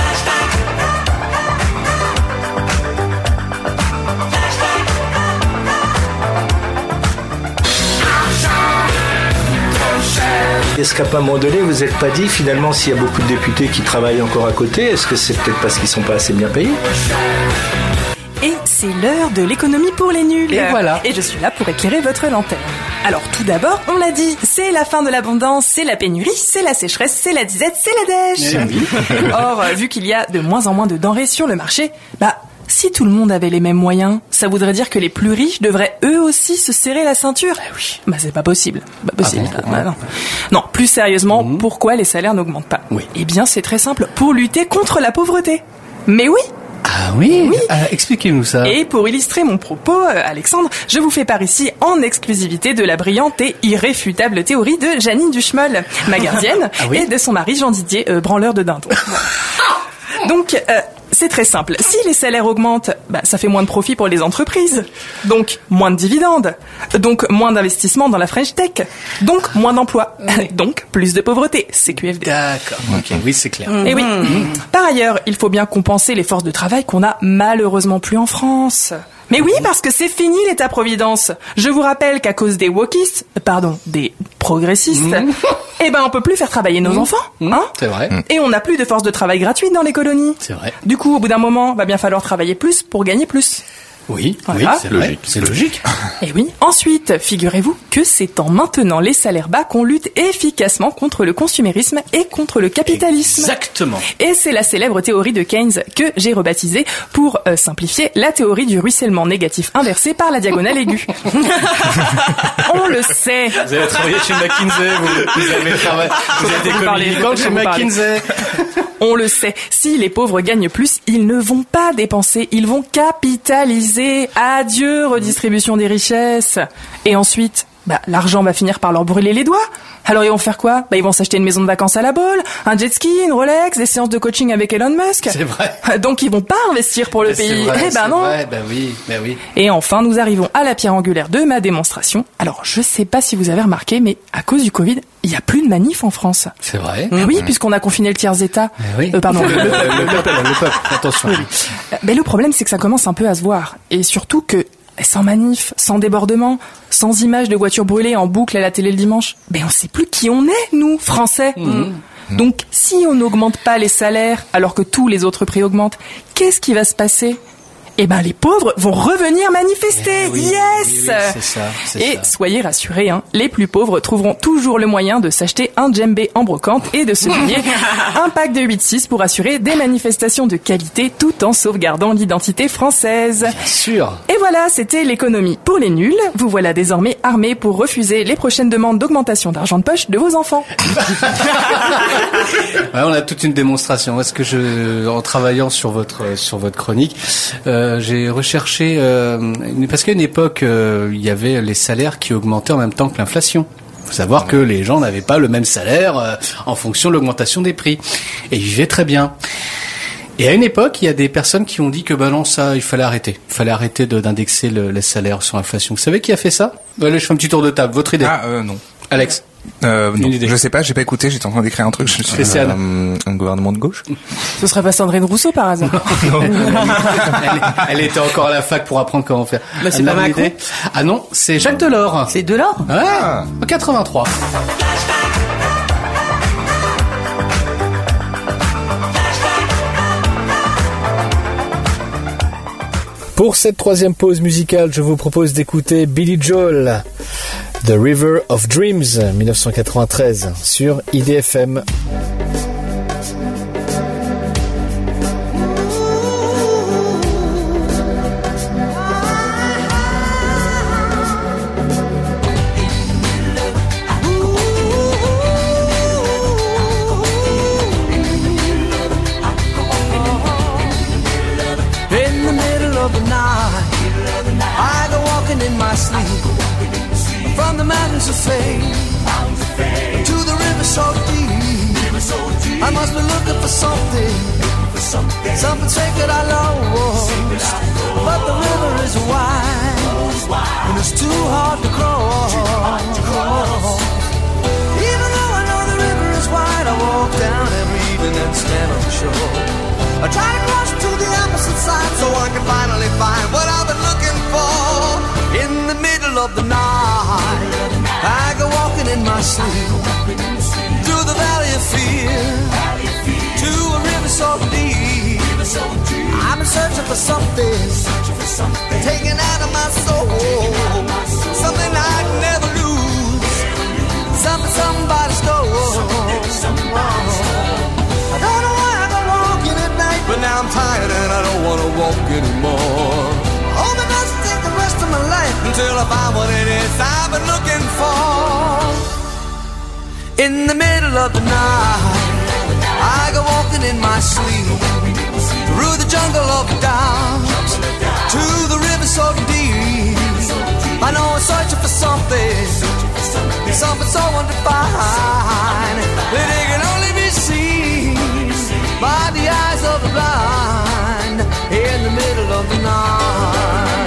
Est-ce qu'à un moment donné, vous n'êtes pas dit, finalement, s'il y a beaucoup de députés qui travaillent encore à côté, est-ce que c'est peut-être parce qu'ils ne sont pas assez bien payés ? Et c'est l'heure de l'économie pour les nuls. Et voilà. Et je suis là pour éclairer votre lanterne. Alors tout d'abord, on l'a dit, c'est la fin de l'abondance, c'est la pénurie, c'est la sécheresse, c'est la disette, c'est la dèche. Oui. Or, vu qu'il y a de moins en moins de denrées sur le marché, si tout le monde avait les mêmes moyens, ça voudrait dire que les plus riches devraient eux aussi se serrer la ceinture. Oui. C'est pas possible. Non, plus sérieusement, pourquoi les salaires n'augmentent pas ? Eh bien, c'est très simple, pour lutter contre la pauvreté. Mais oui. Ah oui, expliquez-nous ça. Et pour illustrer mon propos, Alexandre, je vous fais part ici en exclusivité de la brillante et irréfutable théorie de Janine Duchemol, ma gardienne, et de son mari Jean Didier, branleur de dindon. Donc, c'est très simple. Si les salaires augmentent, ça fait moins de profit pour les entreprises. Donc, moins de dividendes. Donc, moins d'investissements dans la French Tech. Donc, moins d'emplois. Donc, plus de pauvreté. CQFD. D'accord. Ok, oui, c'est clair. Et oui. Par ailleurs, il faut bien compenser les forces de travail qu'on a malheureusement plus en France. Mais oui, parce que c'est fini l'État-providence. Je vous rappelle qu'à cause des wokistes, des progressistes, on peut plus faire travailler nos enfants, C'est vrai. Et on n'a plus de force de travail gratuite dans les colonies. C'est vrai. Du coup, au bout d'un moment, va bien falloir travailler plus pour gagner plus. Oui, Voilà. c'est logique. C'est logique. Et oui. Ensuite, figurez-vous que c'est en maintenant les salaires bas qu'on lutte efficacement contre le consumérisme et contre le capitalisme. Exactement. Et c'est la célèbre théorie de Keynes que j'ai rebaptisée, pour simplifier, la théorie du ruissellement négatif inversé par la diagonale aiguë. On le sait. Vous avez travaillé chez McKinsey, vous avez été communicant chez McKinsey. On le sait, si les pauvres gagnent plus, ils ne vont pas dépenser, ils vont capitaliser. Adieu redistribution des richesses. Et ensuite, l'argent va finir par leur brûler les doigts. Alors ils vont faire quoi ? Ils vont s'acheter une maison de vacances à la Baule, un jet ski, une Rolex, des séances de coaching avec Elon Musk. C'est vrai. Donc ils vont pas investir pour le pays. Vrai, non. Vrai. Oui. Et enfin, nous arrivons à la pierre angulaire de ma démonstration. Alors, je sais pas si vous avez remarqué, mais à cause du Covid, il y a plus de manifs en France. C'est vrai. Oui, puisqu'on a confiné le tiers-état. Pardon. Le peuple, attention. Mais le problème, c'est que ça commence un peu à se voir. Et surtout que, sans manif, sans débordement, sans images de voitures brûlées en boucle à la télé le dimanche, on sait plus qui on est, nous, Français. Donc, si on n'augmente pas les salaires alors que tous les autres prix augmentent, qu'est-ce qui va se passer ? Les pauvres vont revenir manifester. Yes. C'est ça. Et soyez rassurés, les plus pauvres trouveront toujours le moyen de s'acheter un djembé en brocante et de se payer un pack de 8-6 pour assurer des manifestations de qualité tout en sauvegardant l'identité française. Bien sûr. Et voilà, c'était l'économie pour les nuls. Vous voilà désormais armés pour refuser les prochaines demandes d'augmentation d'argent de poche de vos enfants. On a toute une démonstration. En travaillant sur votre chronique, j'ai recherché parce qu'à une époque il y avait les salaires qui augmentaient en même temps que l'inflation. Il faut savoir que les gens n'avaient pas le même salaire en fonction de l'augmentation des prix et ils vivaient très bien. Et à une époque, il y a des personnes qui ont dit que non, ça, il fallait arrêter. Il fallait arrêter d'indexer les salaires sur l'inflation. Vous savez qui a fait ça ? Allez, je fais un petit tour de table. Votre idée ? Non. Alex ? Non, je sais pas, j'ai pas écouté, j'étais en train d'écrire un truc. Un gouvernement de gauche. Ce serait pas Sandrine Rousseau par hasard? Elle était encore à la fac pour apprendre comment faire. C'est pas Macron. Ah non, c'est Jacques Delors. C'est Delors? Ouais, en 83. Pour cette troisième pause musicale, je vous propose d'écouter Billy Joel, The River of Dreams, 1993, sur IDFM. In my sleep, from the mountains of fame to the river so deep, I must be looking for something sacred I lost. But the river is wide and it's too hard to cross. Even though I know the river is wide, I walk down every evening and stand on the shore. I try to cross to the opposite side so I can finally find what I've been looking for. In the middle of the night, I go walking in my sleep through the valley of fear to a river so deep. I'm searching for something taken out of my soul, something I'd never lose, something somebody stole. I don't know why I go walking at night, but now I'm tired and I don't want to walk anymore. My life until I find what it is I've been looking for. In the middle of the night, I go walking in my sleep through the jungle of doubt to the river so deep. I know I'm searching for something so undefined that it can only be seen by the eyes of the blind. In the middle of the night.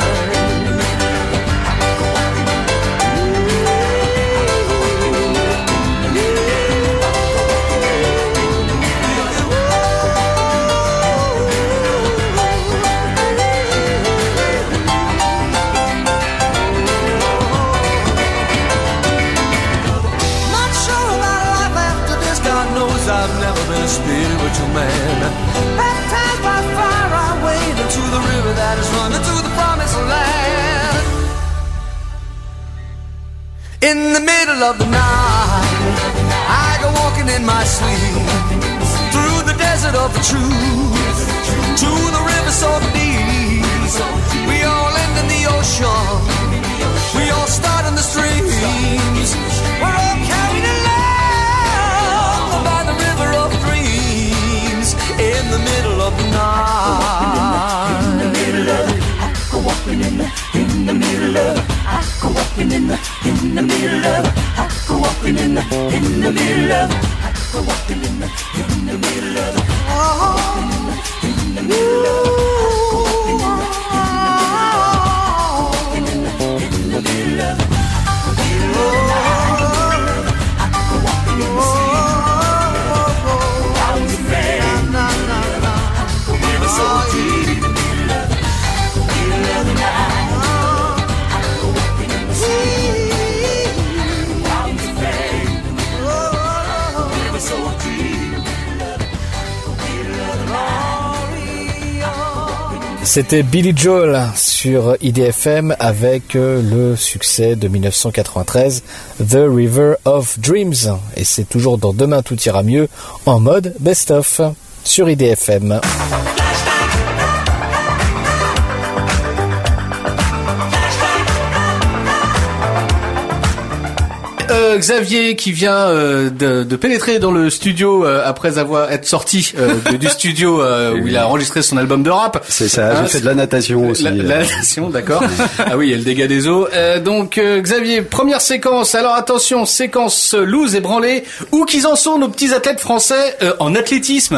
I've never been a spiritual man. Baptized by fire, I wade into the river that riders running to the promised land. In the middle of the night, I go walking in my sleep through the desert of the truth to the river so deep. We all end in the ocean. We all start in the streams. We're all carried along by the river of dreams. In the middle of the night. In the middle of it, I go walking in the middle of it. I go walking in the middle of it. I go walking in the middle of it. I go walking in the middle of it. Oh, in the middle of it. C'était Billy Joel sur IDFM avec le succès de 1993, The River of Dreams. Et c'est toujours dans Demain tout ira mieux en mode best-of sur IDFM. Xavier qui vient de pénétrer dans le studio après avoir été sorti du studio où il a enregistré son album de rap. C'est ça, j'ai fait de la natation aussi. La natation, d'accord. Ah oui, il y a le dégât des eaux. Donc Xavier, première séquence. Alors attention, séquence loose et branlée. Où qu'ils en sont nos petits athlètes français en athlétisme?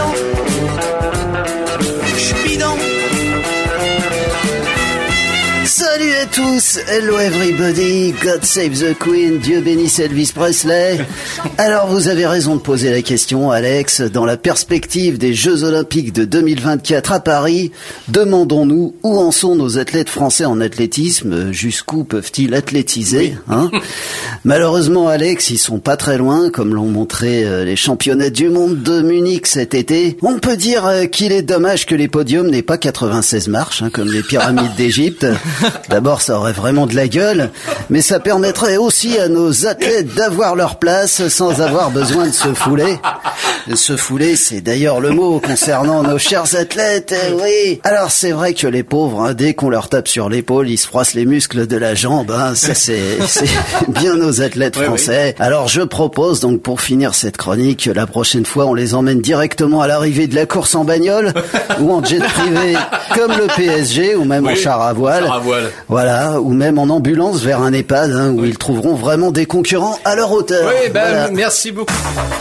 Salut à tous, hello everybody, God save the Queen, Dieu bénisse Elvis Presley. Alors vous avez raison de poser la question, Alex. Dans la perspective des Jeux Olympiques de 2024 à Paris, demandons-nous où en sont nos athlètes français en athlétisme, jusqu'où peuvent-ils athlétiser, hein? Malheureusement, Alex, ils sont pas très loin, comme l'ont montré les championnats du monde de Munich cet été. On peut dire qu'il est dommage que les podiums n'aient pas 96 marches, hein, comme les pyramides d'Égypte. D'abord, ça aurait vraiment de la gueule, mais ça permettrait aussi à nos athlètes d'avoir leur place sans avoir besoin de se fouler. Se fouler, c'est d'ailleurs le mot concernant nos chers athlètes, oui. Alors, c'est vrai que les pauvres, hein, dès qu'on leur tape sur l'épaule, ils se froissent les muscles de la jambe, hein, ça c'est bien nos athlètes français. Oui. Alors, je propose donc pour finir cette chronique, la prochaine fois, on les emmène directement à l'arrivée de la course en bagnole ou en jet privé, comme le PSG, ou même en char à voile. Voilà, ou même en ambulance vers un EHPAD, hein, où ils trouveront vraiment des concurrents à leur hauteur. Oui, ben voilà. Merci beaucoup.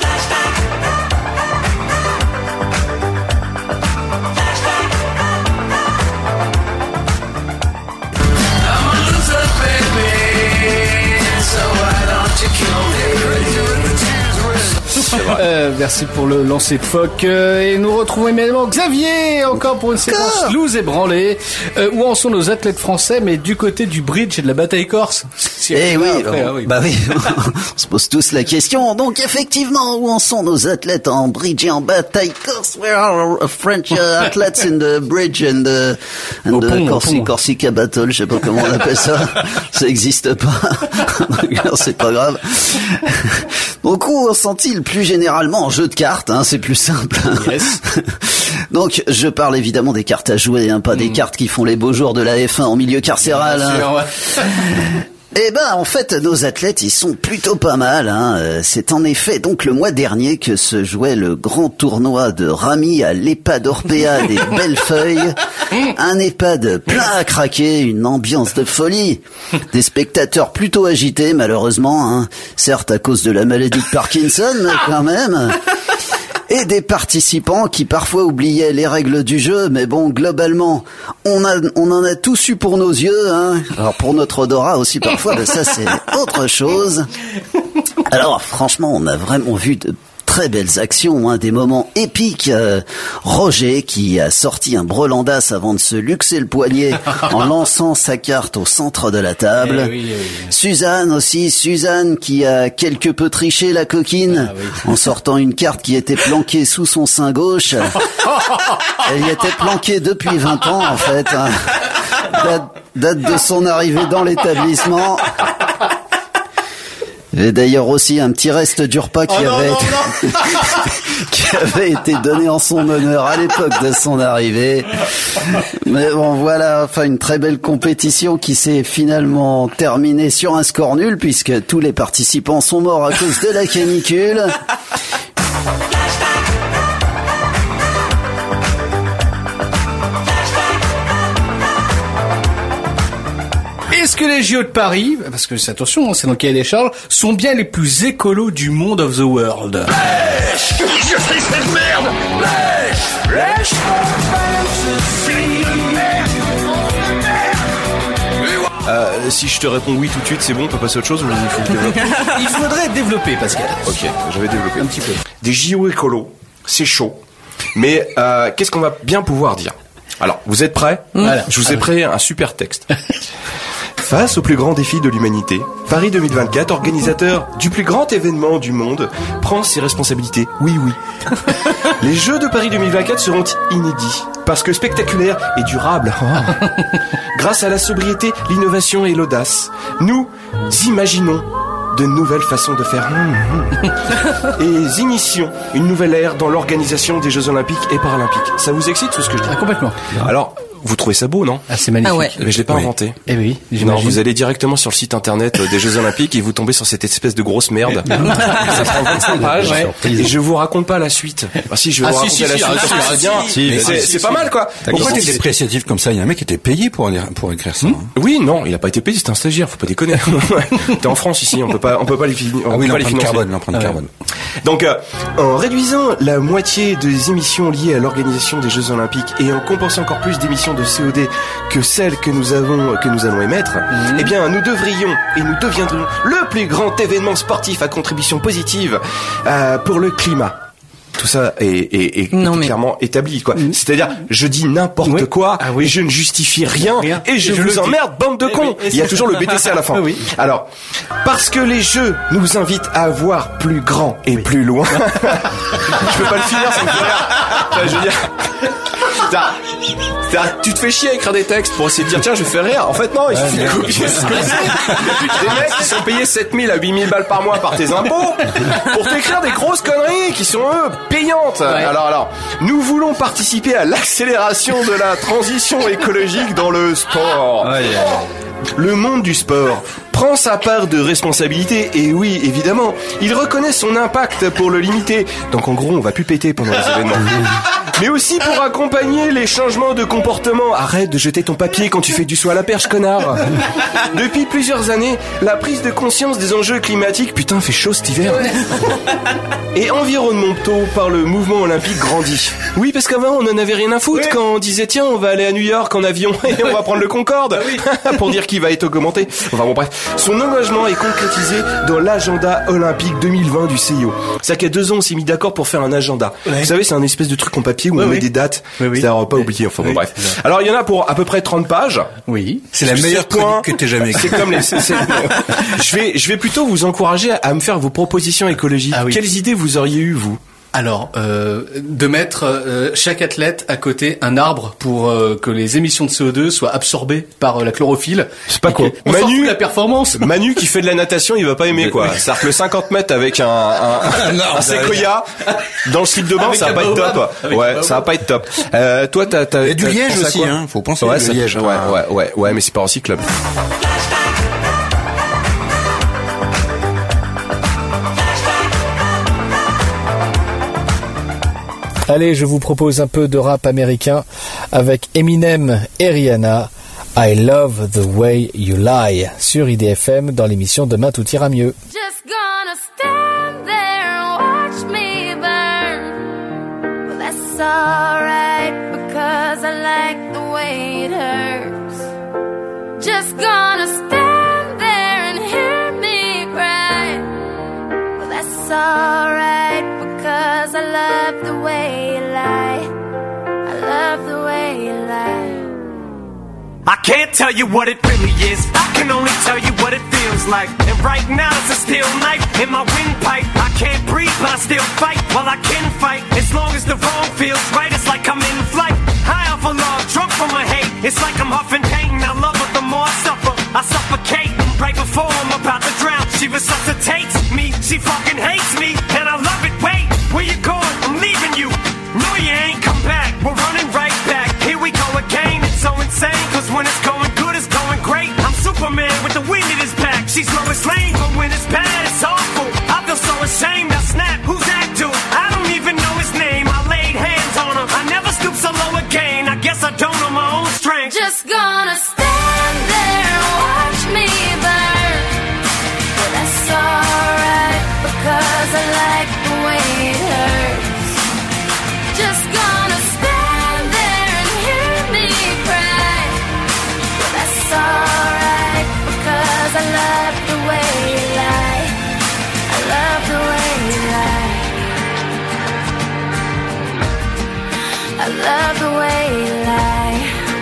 Merci pour le lancer de phoque. Et nous retrouvons immédiatement Xavier, encore pour une séquence loose et branlée. Où en sont nos athlètes français, mais du côté du bridge et de la bataille corse? Eh oui, après, oui, bah oui, on se pose tous la question. Donc effectivement, où en sont nos athlètes en bridge et en bataille corse? Where are French athletes in the bridge and the Corsica battle? Je sais pas comment on appelle ça. Ça existe pas. Alors, c'est pas grave. Donc où en sont-ils plus généralement en jeu de cartes, hein, c'est plus simple. Yes. Donc je parle évidemment des cartes à jouer, hein, pas des cartes qui font les beaux jours de la F1 en milieu carcéral. Bien sûr, ouais. Eh ben, en fait, nos athlètes, ils sont plutôt pas mal, hein. C'est en effet donc le mois dernier que se jouait le grand tournoi de Rami à l'EHPAD Orpea des Bellefeuilles. Un EHPAD plein à craquer, une ambiance de folie. Des spectateurs plutôt agités, malheureusement, hein. Certes à cause de la maladie de Parkinson, mais quand même. Et des participants qui parfois oubliaient les règles du jeu, mais bon, globalement, on en a tous eu pour nos yeux, hein. Alors pour notre odorat aussi parfois, ben ça c'est autre chose. Alors franchement, on a vraiment vu de très belles actions, des moments épiques. Roger qui a sorti un brelandas avant de se luxer le poignet en lançant sa carte au centre de la table. Oui. Suzanne aussi, Suzanne qui a quelque peu triché la coquine en sortant une carte qui était planquée sous son sein gauche. Elle y était planquée depuis 20 ans en fait. Date de son arrivée dans l'établissement. Et d'ailleurs aussi un petit reste du repas qui avait été donné en son honneur à l'époque de son arrivée. Mais bon, voilà, enfin une très belle compétition qui s'est finalement terminée sur un score nul puisque tous les participants sont morts à cause de la canicule. Est-ce que les JO de Paris, parce que attention, c'est dans le cahier des charges, sont bien les plus écolos du monde of the world? Lèche, je fais cette merde. Lèche, Si je te réponds oui tout de suite, c'est bon, on peut passer à autre chose ou il faut développer? Il faudrait développer, Pascal. Ok, je vais développer. Un petit peu. Des JO écolos, c'est chaud. Mais qu'est-ce qu'on va bien pouvoir dire? Alors, vous êtes prêts? Voilà. Je vous ai prêt un super texte. Face au plus grand défi de l'humanité, Paris 2024, organisateur du plus grand événement du monde, prend ses responsabilités. Oui. Les Jeux de Paris 2024 seront inédits, parce que spectaculaires et durables. Grâce à la sobriété, l'innovation et l'audace, nous imaginons de nouvelles façons de faire et initions une nouvelle ère dans l'organisation des Jeux Olympiques et Paralympiques. Ça vous excite tout ce que je dis? Complètement. Alors, vous trouvez ça beau, non? C'est magnifique. Mais je l'ai pas inventé. Eh oui, non, vous allez directement sur le site internet des Jeux Olympiques et vous tombez sur cette espèce de grosse merde. Ça prend 25 pages. Et je vous raconte pas la suite. Si, je vais vous raconter la suite. C'est bien. C'est pas mal, quoi. Pourquoi t'es dépréciatif comme ça? Il y a un mec qui était payé pour écrire ça. Oui, non, il a pas été payé, c'était un stagiaire, faut pas déconner. T'es en France ici, on peut pas les financer. L'empreinte carbone. Donc, en réduisant la moitié des émissions liées à l'organisation des Jeux Olympiques et en compensant encore plus d'émissions de CO2 que celles que nous allons émettre, eh bien, nous devrions et nous deviendrons le plus grand événement sportif à contribution positive pour le climat. Tout ça est clairement établi, quoi. C'est-à-dire, je dis n'importe quoi, et je ne justifie rien. Et je vous emmerde, bande de cons. Il y a toujours le BTC à la fin. Alors, parce que les Jeux nous invitent à voir plus grand et plus loin. Je peux pas le finir, ça me fait rire. Je veux dire... Tu te fais chier à écrire des textes pour essayer de dire tiens je vais faire rire. En fait non, il suffit de copier ce que c'est. Des mecs qui sont payés 7000 à 8000 balles par mois par tes impôts pour t'écrire des grosses conneries qui sont eux payantes. Alors nous voulons participer à l'accélération de la transition écologique dans le sport. Le monde du sport prend sa part de responsabilité et oui, évidemment, il reconnaît son impact pour le limiter. Donc en gros, on va plus péter pendant les événements. Mais aussi pour accompagner les changements de comportement. Arrête de jeter ton papier quand tu fais du saut à la perche, connard. Depuis plusieurs années, la prise de conscience des enjeux climatiques, putain, fait chaud cet hiver, et environnementaux par le mouvement olympique grandit. Oui, parce qu'avant, on en avait rien à foutre quand on disait tiens, on va aller à New York en avion et on va prendre le Concorde pour dire qu'il va être augmenté. Enfin bon, bref. Son engagement est concrétisé dans l'agenda olympique 2020 du CIO. C'est-à-dire qu'il y a 2 ans, on s'est mis d'accord pour faire un agenda. Vous savez, c'est un espèce de truc en papier où on met des dates. C'est-à-dire pas oublier. Enfin bon, bref. Alors, il y en a pour à peu près 30 pages. Oui. C'est la meilleure chronique que t'aies jamais écrite. C'est comme les... Je vais plutôt vous encourager à me faire vos propositions écologiques. Quelles idées vous auriez eues, vous? Alors, de mettre chaque athlète à côté un arbre pour que les émissions de CO2 soient absorbées par la chlorophylle. C'est pas con. Manu, la performance. Manu qui fait de la natation, il va pas aimer quoi. C'est-à-dire que le 50 mètres avec un séquoia dans le slip de bain, ça va pas être top. Ça va pas être top. Toi, t'as et du liège aussi, hein. Faut penser à du liège. Ouais, mais c'est pas recyclable. Allez, je vous propose un peu de rap américain avec Eminem et Rihanna. I Love the Way You Lie sur IDFM dans l'émission Demain tout ira mieux. Just gonna stand there and watch me burn. Well, that's alright because I like the way it hurts. Just gonna stand there and hear me cry. Well, that's alright because love the way you lie. I love the way you lie. I can't tell you what it really is, I can only tell you what it feels like. And right now it's a steel knife in my windpipe. I can't breathe but I still fight, well I can fight. As long as the wrong feels right, it's like I'm in flight. High off of love, drunk from my hate. It's like I'm huffing pain, I love her the more I suffer. I suffocate, right before I'm about to drown. She resuscitates me, she fucking hates me. And I love it, wait, where you going? I'm leaving you. No you ain't come back, we're running right back. Here we go again, it's so insane. Cause when it's going good, it's going great. I'm Superman with the wind in his back. She's Lois Lane, but when it's bad, it's awful. I feel so ashamed, I snap, who's that dude? I don't even know his name, I laid hands on him. I never stoop so low again, I guess I don't know my own strength. Just gonna stand there and watch me burn. But that's alright, because I like the way it hurts. Just gonna stand there and hear me cry. But that's alright, because I love the way you lie. I love the way you lie. I love the way you lie.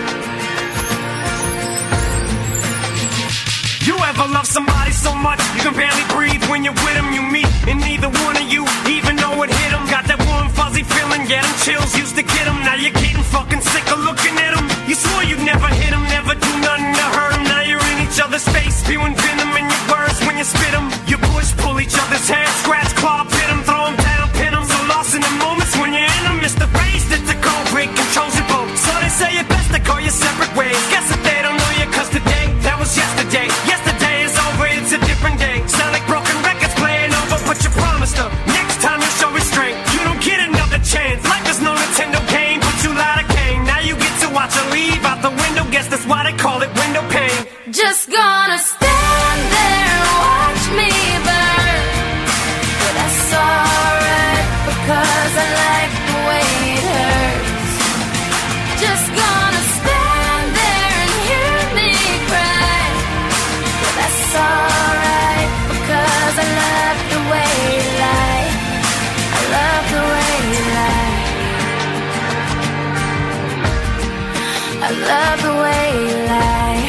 You ever love somebody so much you can barely breathe when you're with them? You meet and neither one of you even know it hit them. Got that warm fuzzy feeling, get them chills, used to get them. Now you're getting fucking sick of looking at them. You swore you'd never hit them, never do nothing to hurt them. Now you're in each other's face, spewing venom in your words when you spit them. You push, pull each other's hair, scratch, claw, pit them, throw them down, pin them. So lost in the moments when you're in them, it's the race that the cold break controls your boat. So they say it best to go your separate ways. Guess that they don't know you, cause today, that was yesterday. Yesterday is over, it's a different day. Sound like broken records playing over, but you promised her next time you show restraint. You don't get another chance. Life is no Nintendo game, but you lied to Kane. Now you get to watch her leave out the window. Guess that's why they call it window pane. Just gonna stand there and watch me burn. But that's alright, because I like the way it hurts. Just gonna stand there and hear me cry. But that's alright, because I love the way you lie. I love the way you lie. I love the way you lie.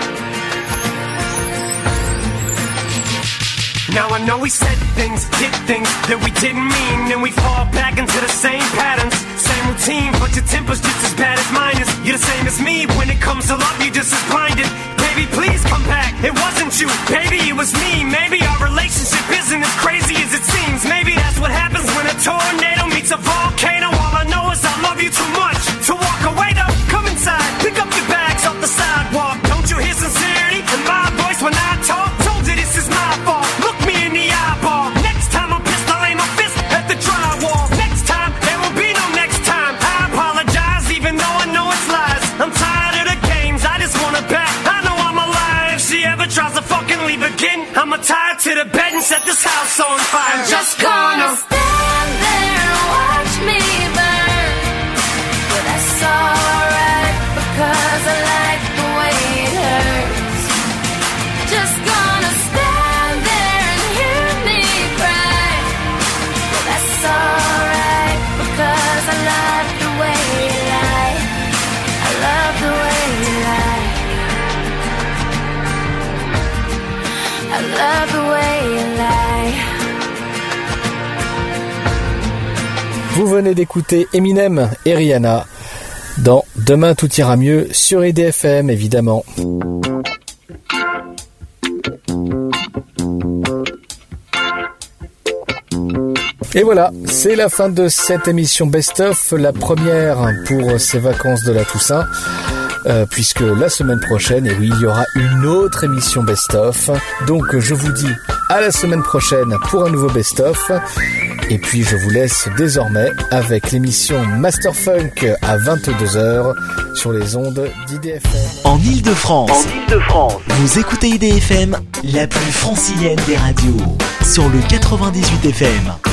Now I know we said things, did things that we didn't mean, and we fall back into the same patterns, same routine, but your temper's just as bad as mine is. You're the same as me, when it comes to love, you're just as blinded. Baby, please come back, it wasn't you, baby, it was me. Maybe our relationship isn't as crazy as it seems. Maybe that's what happens when a tornado meets a volcano. All I know is I love you too much to walk away though. Come inside, pick up your bags off the sidewalk. Don't you hear sincerity in my voice when I talk? Told you this is my fault, look me in the eyeball. Next time I'm pissed, I'll aim my fist at the drywall. Next time, there will be no next time. I apologize even though I know it's lies. I'm tired of the games, I just wanna bet I know I'm alive. If she ever tries to fucking leave again, I'ma tie her to the bed and set this house on fire. I'm just gonna stand there and watch me burn. But that's alright, because I like the way it hurts. Just gonna stand there and hear me cry. But that's alright, because I love the way you lie. I love the way you lie. I love the way you lie. Vous venez d'écouter Eminem et Rihanna dans Demain tout ira mieux sur IDFM évidemment. Et voilà, c'est la fin de cette émission Best of, la première pour ces vacances de la Toussaint. Puisque la semaine prochaine, et oui, il y aura une autre émission Best of. Donc je vous dis à la semaine prochaine pour un nouveau Best of. Et puis je vous laisse désormais avec l'émission Master Funk à 22h sur les ondes d'IDFM. En Ile-de-France, vous écoutez IDFM, la plus francilienne des radios, sur le 98 FM.